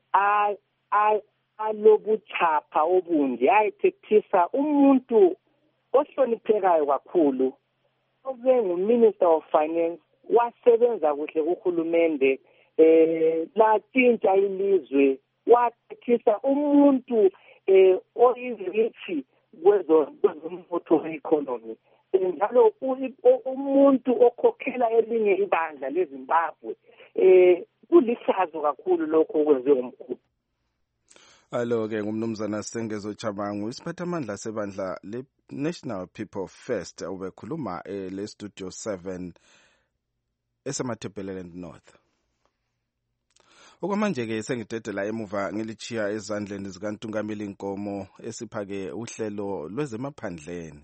alobuchapha obunje ayethethisa umuntu ohloniphekayo kakhulu obengu-Minister of Finance wasebenza kuhle kuhulumende latshintsha ilizwe wathethisa umuntu oyizirithi kwezomnotho we-economy. Njalo umuntu okhokhela elinye ibandla leZimbabwe kulihlazo kakhulu lokho okwenziwe umkhulu. Alo-ke ngumnumzana Sengezo Chabangu, isiphathamandla sebandla le-National People First, ubekhuluma le-Studio 7 esemaThebeleland North. Okwamanje-ke sengidedela emuva ngilichiya ezandleni zikaNtungamili Nkomo esiphake uhlelo lwezemaphandleni.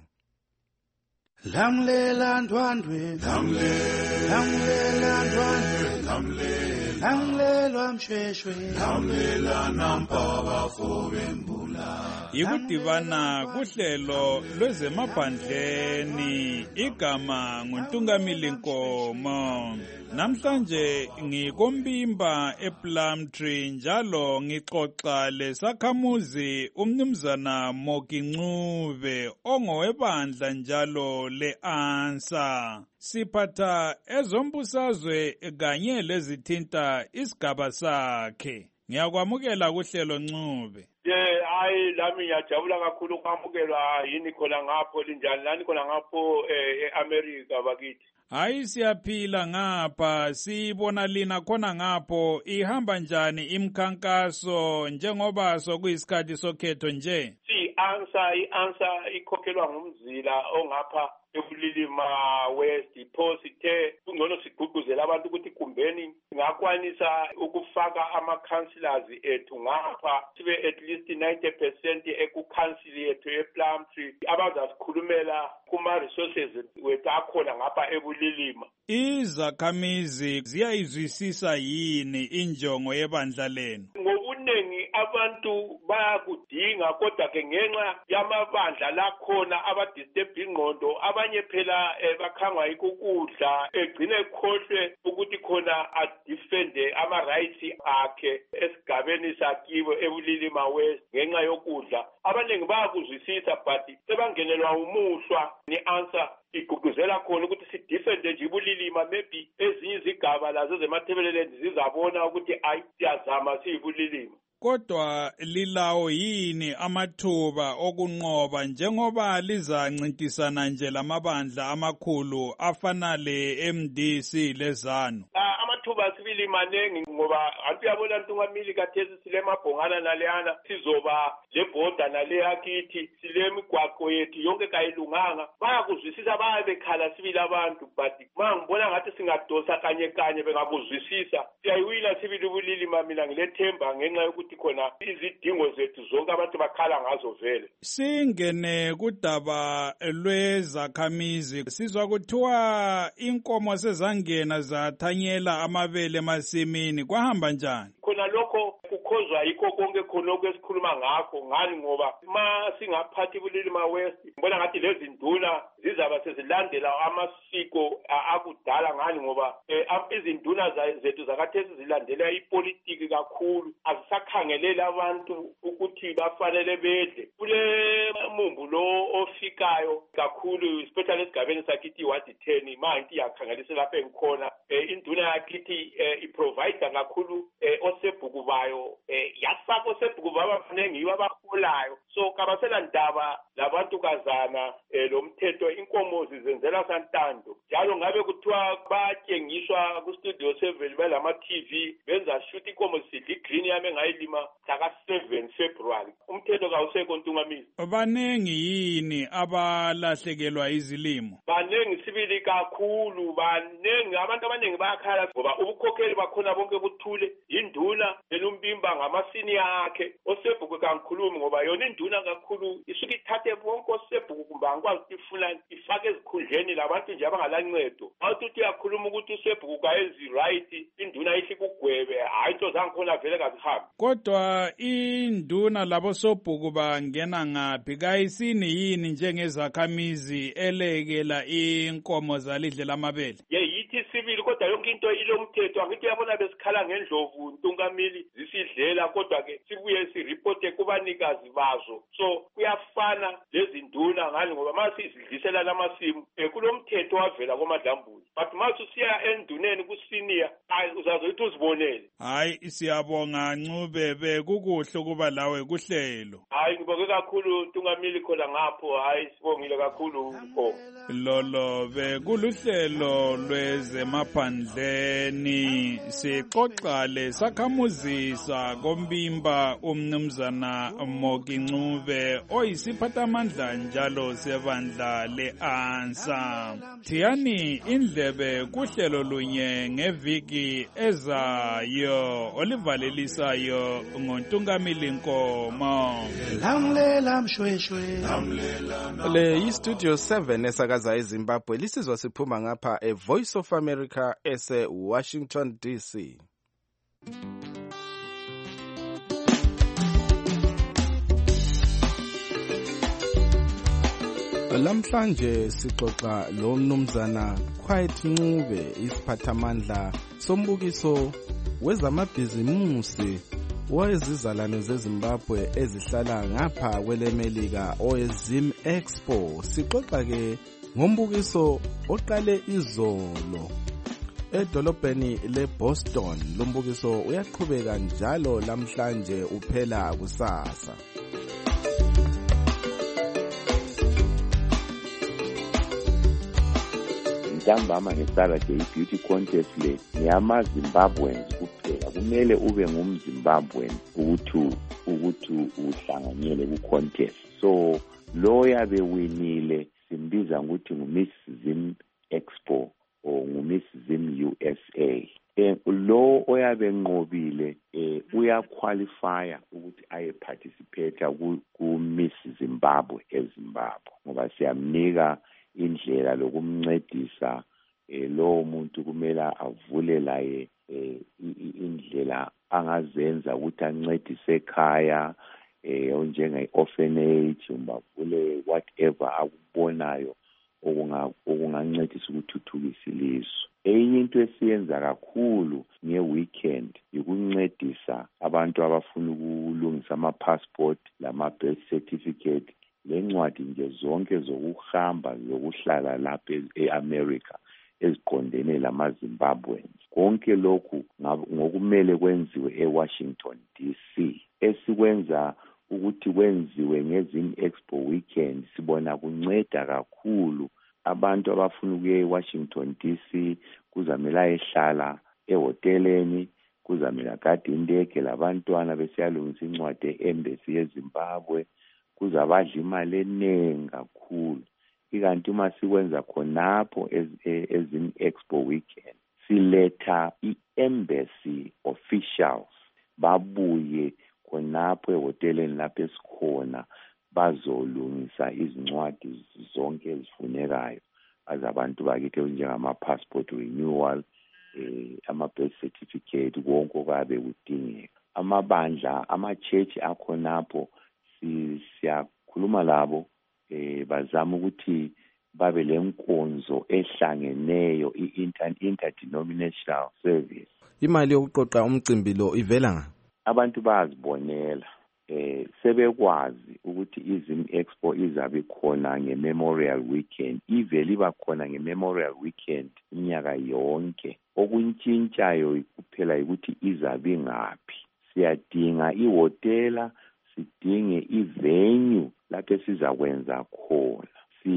Lamlela ndwandwe, lamlela ndwandwe, lamlela msheshwe, lamlela nampaba fobembula. Yikudibana kuhlelo lwezemaphandleni, igama nguNtungamili Nkomo. Namhlanje ngikombimba ePlumtree njalo ngixoxa lesakhamuzi umnumzana Moki Ncube ongowebandla njalo le-ANSA. Siphatha ezombusazwe kanye lezithinta isigaba sakhe. Ngiyakwamukela kuhlelo Ncube. Hayi lami ngiyajabula kakhulu ukwamukelwa yini khona ngapho linjani lani khona ngapho eAmerica bakithi. Hayi siyaphila ngapha, sibona lina khona ngapho. Ihamba njani imkhankaso njengoba sokuyisikhathi sokhetho nje? i-ANSA ikhokhelwa ngumzila ongapha eBulilima West. Ipho sithe kungcono sigqugquzela abantu ukuthi kumbeni ngakwanisa ukufaka ama-councillors ethu ngapha sibe at least 90% ekucouncil yethu ePlumtree abazasikhulumela kuma-resources wethu akhona ngapha eBulilima. Izakhamizi ziyayizwisisa yini injongo yebandla lenu? Ngobuningi abantu bayakudinga kodwa ke ngenxa yamabandla lakhona abadisturb ingqondo abanye phela bakhangwa yikukudla egcine ekhohlwe ukuthi khona adefende ama-rights akhe esigabeni sakibo eBulilima West ngenxa yokudla. Abaningi bayakuzwisisa but sebangenelwa umuhlwa ni-ANSA igqugquzela khona ukuthi sidefende nje iBulilima, maybe ezinye izigaba lazo zemaThebeleland zizabona ukuthi ayi siyazama siyiBulilima. Kodwa lilawo yini amathuba okunqoba njengoba lizancintisana nje lamabandla amakhulu afana le-MDC leZANU? Amathuba sibili manengi ngoba antu yabona Ntungamili kathesi sile mabhongana naleyana sizoba lebhoda nale yakithi sile migwaqo yethu yonke kayilunganga. Bayakuzwisisa bayabekhala sibili abantu but mangibona ngathi singadosa kanye kanye bengakuzwisisa siyayiwina sibili uBulilima. Mina ngilethemba ngenxa yokuthi khona izidingo zethu zonke abantu bakhala ngazo vele. Singene kudaba lwezakhamizi sizwa kuthiwa inkomo sezangena zathanyela amabele emasimini, kwahamba njani? Khona lokho kukhozwa yikho konke khonoko esikhuluma ngakho ngani ngoba ma singaphathi iBulilima West ngibona ngathi lezi nduna zizaba sezilandela amasiko akudala ngani ngoba izinduna zethu zakathesi zilandela ipolitiki kakhulu, azisakhangeleli abantu ukuthi bafanele bedle. Kule mumbu lo ofikayo kakhulu especially esigabeni sakithi iwadi 10 manje yakhangelisa lapha engikhona induna yakithi iprovide kakhulu osebhuku bayo yasaka osebhuku babafanele ngiyo abaholayo. So kabasela ndaba labantu kazana lo mthetho inkomo zizenzela santando njalo ngabe kuthiwa batshengiswa ku-Studio 7 belama TV benza shoot inkomo sidla green yami engayilima saka 7 February. Umthetho kawusekho Ntungamili. Banengi yini abalahlekelwa izilimo? Banengi sibili kakhulu, banengi abantu abanengi bayakhala ngoba ubukhokheli bakhona bonke kuthule. Induna elumbimba ngamasini yakhe osebhuku kangikhulumi ngoba yona induna kakhulu isuke ithathe bonke osebhuku kumbe angikwazi ukuthi ifuna ifake ezikhundleni labantu nje abangalancedo. Awuthi uyakhuluma ukuthi usebhuku kayenzi right induna ihle kugwebe hayi into zangikhona vele kazihambi. Kodwa induna labo sobhuku bangena ngaphi kayisini yini njengezakhamizi elekela inkomo zalidle lamabele? Yithi sithi sibili kodwa yonke into ilomthetho. Angithi uyabona besikhala ngendlovu ntungamili zisidlela kodwa-ke sibuye siripote kubanikazi bazo. So kuyafana lezi nduna ngani ngoba masizidlisela lamasimu kulomthetho wavela komadlambulu. But masusiya enduneni kusiniya uzazoyithi uzibonele. Hayi siyabonga Ncube bekukuhle kuba lawe kuhlelo. Hayi ngibonge kakhulu Ntungamili khona ngapho. Hayi sibongile kakhulu Lolo bekuluhlelo lwezemaphandleni sixoxa lesakhamuzi sakoMbimba umnumzana Moki Ncube oyisiphathamandla njalo sebandla leANSA. Thiyani indlebe kuhlelo lunye ngeviki ezayo olivalelisayo ngoNtungamili Nkomo. Lamlela mshweshwe le iStudio 7 esakaza eZimbabwe lisizwa siphuma ngapha eVoice of America ese-Washington DC. Lamhlanje sixoxa lo mnumzana Quiet Ncube isiphathamandla sombukiso wezamabhizimusi wezizalwane zeZimbabwe ezihlala ngapha kwelemelika oweZim Expo. Sixoxa ke ngombukiso oqale izolo edolobheni leBoston. Lo mbukiso uyaqhubeka njalo lamhlanje uphela kusasa. Ntambama ngeSaturday beauty contest le ngiyama-Zimbabweans kuphela. Kumele ube ngumZimbabwean ukuthi uhlanganyele ku-contest. So lo yabe winile simbiza ukuthi nguMiss Zim Expo or nguMiss Zim USA. Lo oyabe nqobile uyaqualifya ukuthi ayeparticipate ku-Miss Zimbabwe eZimbabwe ngoba siyamnika indlela lokumncedisa lo muntu kumele avule laye indlela angazenza ukuthi ancedise ekhaya njenge-orphanage umbavule whatever akubonayo okungancedisa ukuthuthukisa ilizwe. Enye into esiyenza kakhulu nge-weekend yikuncedisa abantu abafuna ukulungisa ama-passport lama-birth certificate lencwadi nje zonke zokuhamba zokuhlala lapha e-America eziqondene lamaZimbabweans. Konke lokhu ngokumele kwenziwe eWashington DC. Esikwenza ukuthi kwenziwe ngeZim Expo weekend sibona kunceda kakhulu abantu abafuna ukuya eWashington DC. Kuzamela ehlala ehoteleni, kuzamela gadi indege labantwana besiyalungisa incwadi e-embassy yeZimbabwe. Kuzabadla imali eningi kakhulu. Ikanti uma sikwenza khonapho eZim Expo weekend siletha i-embassy officials babuye khonapho ehoteleni lapho esikhona bazolungisa izincwadi zonke ezifunekayo azabantu bakithi njengama-passport renewal, ama-birth certificate, konke okabe kudingeka. Amabandla, ama-church akhonapho siyakhuluma labo bazama ukuthi babe lenkonzo ehlangeneyo interdenominational service. Imali yokuqoqa umcimbi lo ivela nga abantu bazibonela sebekwazi ukuthi iZim Expo izabe khona nge-Memorial Weekend. Ivele iba khona nge-Memorial Weekend iminyaka yonke. Okuntshintshayo kuphela ukuthi izabe ngaphi. Siyadinga ihotela, sidinge ivenue lapho sizakwenza khona.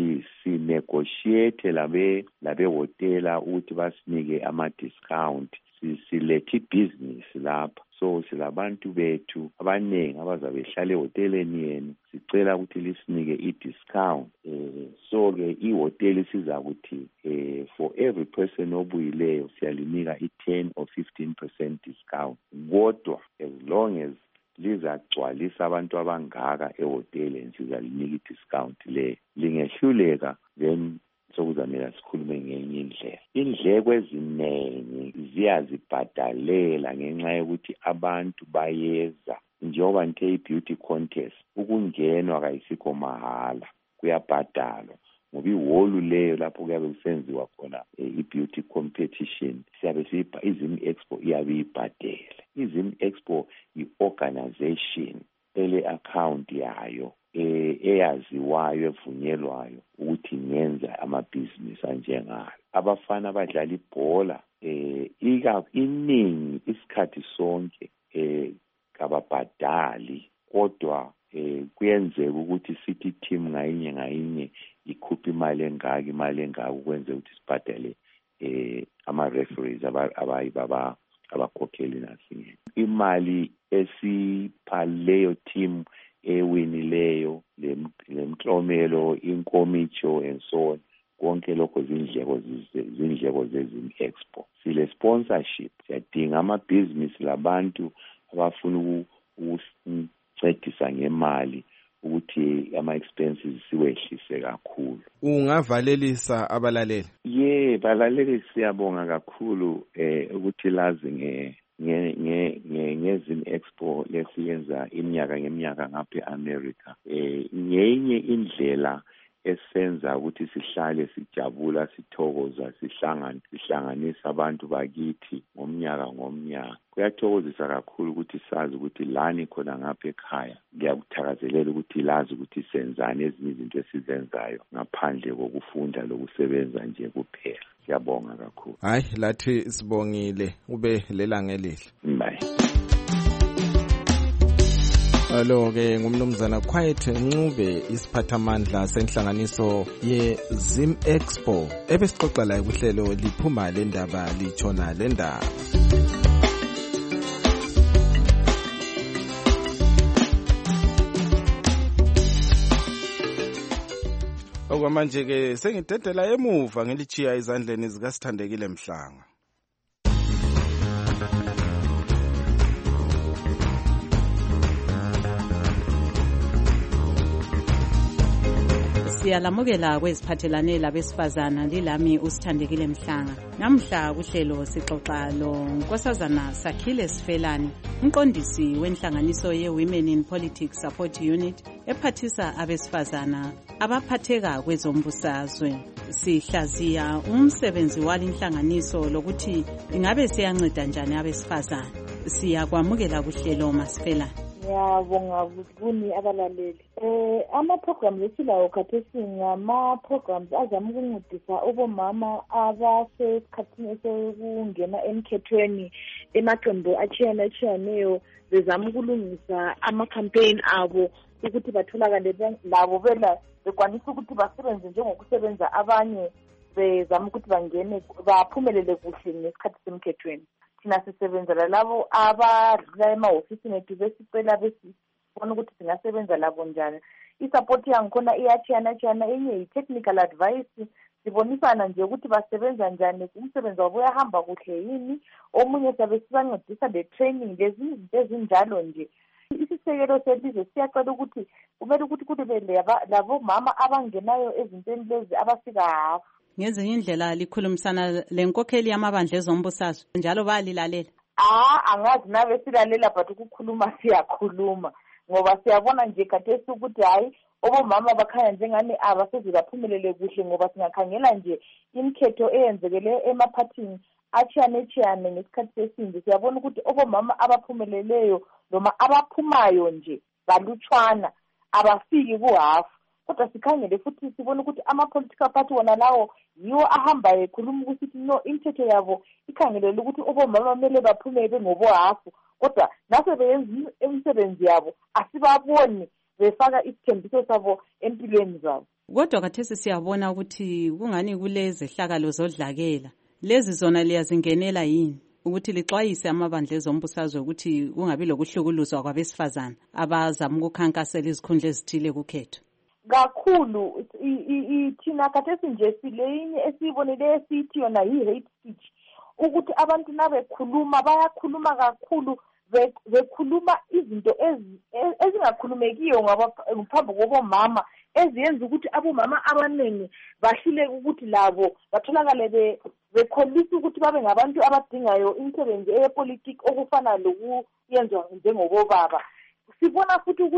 Si-negotiate labe hotela ukuthi basinike ama-discount. Silethe ibhizinisi lapha. So silabantu bethu abaningi abazabe behlala ehoteleni yenu. Sicela ukuthi lisinike i-discount. So-ke ihoteli sizakuthi for every person obuyileyo siyalinika i-10 or 15% discount. Kodwa as long as lizacwalisa abantu abangaka ehoteleni sizalinika i-discount le. Lingehluleka then sokuzamela sikhulume ngenye indlela. Indleko eziningi ziyazibhadalela ngenxa yokuthi abantu bayeza. Njengoba nithe i-beauty contest ukungenwa kayisikho mahala, kuyabhadalwa. ngoba ihholu leyo lapho kuyabe kusenziwa khona i-beauty competition siyabe iZim Expo iyabe ibhadele. iZim Expo i-organization ele-account yayo eyaziwayo evunyelwayo ukuthi ngenza amabhizinisi anjengayo. Abafana abadlala ibhola iningi isikhathi sonke kababhadali, kodwa kuyenzeka ukuthi sithi team ngayinye ikhupha imali engaka ukwenza ukuthi sibhadale ama-referees abakhokheli nasinye. Imali esipha leyo team ewinileyo, lemklomelo, inkomitsho and so on, konke lokho zindleko zeZim Expo. Sile sponsorship siyadinga amabhizinisi labantu abafuna ukuncedisa ngemali ukuthi ama-expenses siwehlise kakhulu. Ungavalelisa abalaleli? Balaleli siyabonga kakhulu ukuthi lazi ngeZim Expo lesiyenza iminyaka ngeminyaka ngapha eAmerica. Ngenye indlela esenza ukuthi sihlale sijabula, sithokoza, sihlanganisa abantu bakithi ngomnyaka. Kuyathokozisa kakhulu ukuthi sazi ukuthi lani khona ngapha ekhaya kuyakuthakazelela ukuthi lazi ukuthi senzani ezinye izinto esizenzayo ngaphandle kokufunda lokusebenza nje kuphela. Siyabonga kakhulu. Hayi, lathi sibongile, ube lelanga elihle. Bye. Alo-ke ngumnumzana Quiet Ncube, isiphathamandla senhlanganiso yeZim Expo. Ebesixoxa laye kuhlelo liphuma le ndaba litshona le ndaba. Okwamanje-ke sengidedela emuva ngilichiya izandleni zikaSithandekile Mhlanga. Siyalamukela kweziphathelane labesifazana, lilami uSithandekile Mhlanga. Namhla kuhlelo sixoxa loNkosazana Sakhile Sifelani, umqondisi wenhlanganiso ye-Women in Politics Support Unit ephathisa abesifazana abaphatheka kwezombusazwe. Sihlaziya umsebenzi walinhlanganiso lokuthi ingabe siyanceda njani abesifazana. Siyakwamukela kuhlelo Masifelani. Ngiyabonga kuni abalaleli. Ama-programs esilawo khathesi ngama-programs azama ukuncedisa obomama abasesikhathini esekungena emkhethweni emaqembu atshiyeneyo bezama ukulungisa ama-campaign abo ukuthi batholakale labo bekwanisa ukuthi basebenze njengokusebenza abanye, bezama ukuthi bangene baphumelele kuhle ngesikhathi semkhethweni. Thina sisebenzela labo abadlula emahofisini ethu besicela besibona ukuthi singasebenza labo njani. I-support yangikhona iyatshiyana, enye yi-technical advice, sibonisana nje ukuthi basebenza njani, umsebenzi wabo uyahamba kuhle yini. Omunye siyabe sibancedisa le-training, lezinye izinto ezinjalo nje. Isisekelo selizwe siyacela ukuthi kumele ukuthi kube labo mama abangenayo ezintweni lezi abafika hafu. Ngezinye indlela likhulumisana lenkokheli yamabandla ezombusazwe njalo balilalela? Angazi nabe silalela, but ukukhuluma siyakhuluma ngoba siyabona nje khathesi ukuthi hayi obomama bakhanya njengani abaseze baphumelele kuhle, ngoba singakhangela nje imikhetho eyenzekele emaphathini atshiyane ngesikhathi sesimbi. Siyabona ukuthi obomama abaphumeleleyo noma abaphumayo nje balutshwana, abafiki kuhafu. Kodwa sikhangele futhi sibona ukuthi ama-political party wona lawo yiwo ahambayo ekhuluma ukuthi no, imithetho yabo ikhangelele ukuthi obomama kumele baphume bengobohafu, kodwa nase beyenza imisebenzi yabo asibaboni befaka isithembiso sabo empilweni zabo. Kodwa khathesi siyabona ukuthi kungani kulezehlakalo zodlakela. Lezi zona liyazingenela yini ukuthi lixwayise amabandla ezombusazwe ukuthi kungabi lokuhlukuluzwa kwabesifazana abazama ukukhankasela izikhundla ezithile kukhetho? Kakhulu thina khathesi nje sileyinye esiyibonile esithi yona yi-hate speech, ukuthi abantu nabekhuluma bayakhuluma kakhulu, bekhuluma izinto ezingakhulumekiyo ngaphambi kobomama, eziyenza ukuthi abomama abaningi bahluleke ukuthi labo batholakale bekholisa ukuthi babe ngabantu abadingayo imisebenzi eyepolitiki okufana lokuyenzwa njengobobaba. Sibona futhi ukuthi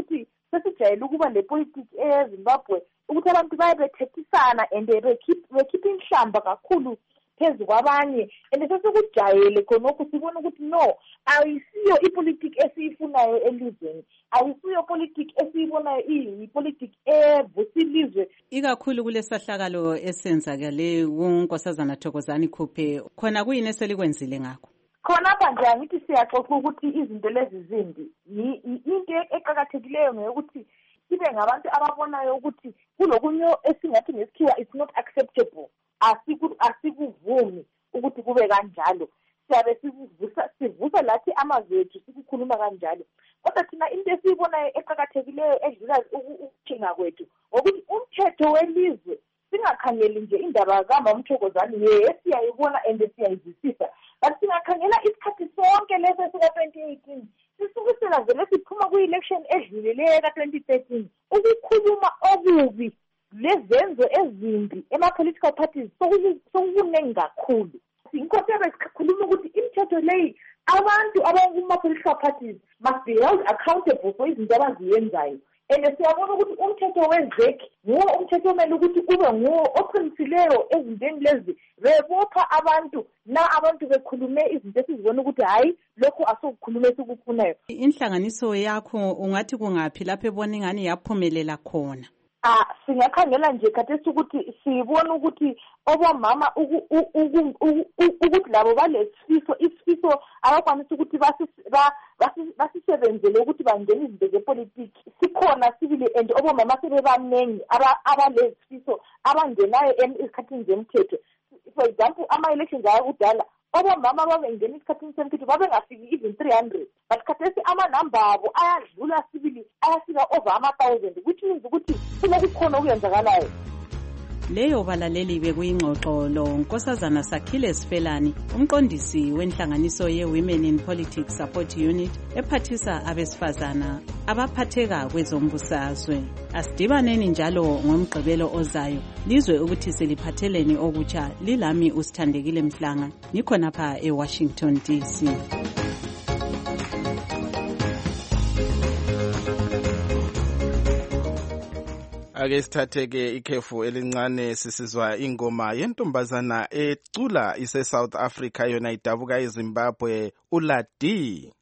sesijayele ukuba lepolitiki ezimbabwe ukuthi abantu baye bethethisana and bekhipha inhlamba kakhulu phezu kwabanye and sesikujayele khonokho sibona ukuthi no ayisiyo ipolitiki esiyifunayo elizweni ayisiyo politiki esiyibonayo iyipolitiki evusa ilizwe ikakhulu kulesahlakalo esenzakale kuNkosazana Thokozani Khuphe khona kuyini eselikwenzile ngakho khonapha nje angithi siyaxoxa ukuthi izinto lezi zimbi into eqakathekileyo ngeyokuthi sibe ngabantu ababonayo ukuthi kulokunye esingathi ngesikhiwa it's not acceptable asikuvumi ukuthi kube kanjalo siyabe sivusa lathi amazwi ethu sikukhuluma kanjalo kodwa thina into esiyibonayo eqakathekileyo edlula ukuthinga kwethu ngokuthi umthetho welizwe singakhangeli nje indaba kaMamthokozani siyayibona and siyayizwisisa but singakhangela isikhathi sonke leso sika-2018 sisukisela vele siphuma kwi-election edlulileyo ka-2013 ukukhuluma okubi lezenzo ezimbi ema-political parties sokukuningi kakhulu inkosi yabe sikhuluma ukuthi imithetho leyi abantu abakuma-political parties must be held accountable for izinto abaziyenzayo and siyabona ukuthi umthetho wezek nguwo umthetho omele ukuthi ube nguwo oqinisileyo ezintweni lezi bebopha abantu abantu bekhulume izinto esizibona ukuthi hayi lokhu asikukhulume esikufunayo inhlanganiso yakho ungathi kungaphi lapho ebona ingani yaphumelela khona singakhangela nje khathesi ukuthi siyibona ukuthi obamama ukuthi labo isifiso abakwanisa ukuthi basisebenzele ukuthi bangene izinto zepolitiki sikhona sibili and obamama sebebanengi abalesifiso abangenayo esikhathini zemthetho for example ama-elections ayakudala obamama babengena esikhathini semthetho babengafiki even 300 but khathesi amanamba abo ayadlula sibili ayafika over 1,000 which means ukuthi kukhona okuyenzakalayo leyo balaleli bekuyingxoxo lo Nkosazana Sakhile Sifelani umqondisi wenhlanganiso ye-Women in Politics Support Unit ephathisa abesifazana abaphatheka kwezombusazwe asidibaneni njalo ngomgqibelo ozayo lizwe ukuthi seliphatheleni okutsha lilami uSithandekile Mhlanga nikhonapha eWashington DC ake sithatheke ikhefu elincane sisizwa ingoma yentombazana ecula ise South Africa yona idabuka eZimbabwe uLadi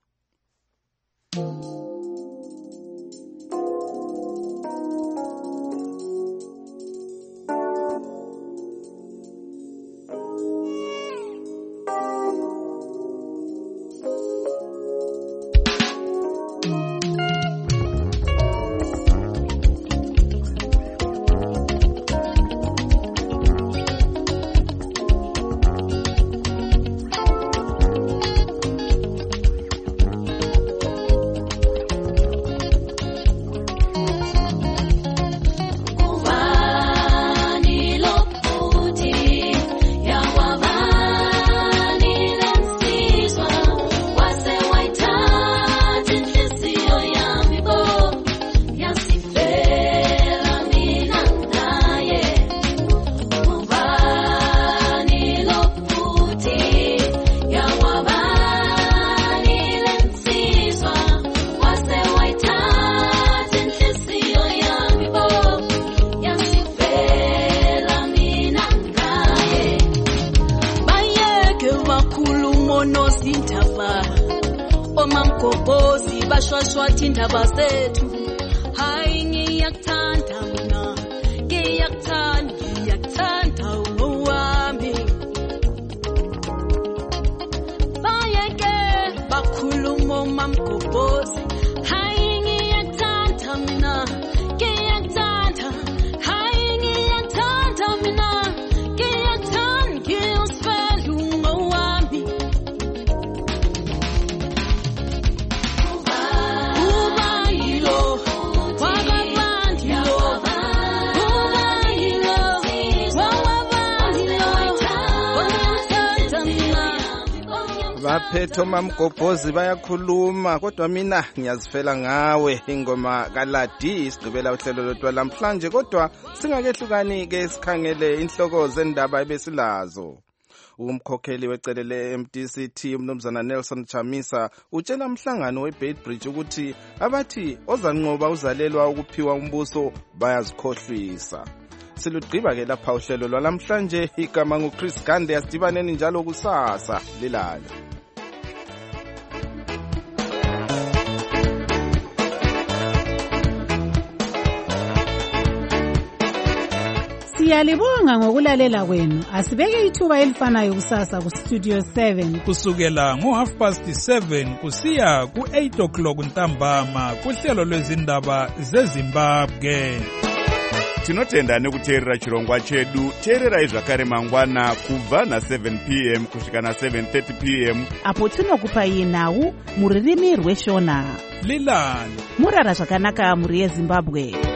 omamgobhozi bashwashwatha indaba zethu hayi ngiyakuthanda mina ngiyakuthanda owami bayeke bakhuluma omamgobhozi hayi ngiyakuthanda mina ngiyakuthanda hayi ngiyakuthanda mina ngiyakuthanda ngiyosifela owami baphethe omamgobhozi bayakhuluma kodwa mina ngiyazifela ngawe ingoma kaLadi isigqibela uhlelo lodwa namhlanje kodwa singakehlukani ke sikhangele inhloko zendaba ebesilazo Umkhokheli wecele le-MDCT umnumzana Nelson Chamisa utshela umhlangano weBeitbridge ukuthi abathi ozanqoba uzalelwa ukuphiwa umbuso bayazikhohlwisa. Silugqiba-ke lapha uhlelo lwalamhlanje. Igama nguChris Gande. Asidibaneni njalo kusasa lilala. Siyalibonga ngokulalela kwenu. Asibeke ithuba elifanayo kusasa ku Studio 7 kusukela ngo7:30 kusiya ku8:00 ntambama kuhlelo lwezindaba zeZimbabwe. Tinotenda nekuteerera chirongwa chedu. Teererai zvakare mangwana kubva na7 p.m. kusvika na7:30 p.m. apo tinokupai nhau muririmi rweshona. Lilani murara zvakanaka muri yeZimbabwe.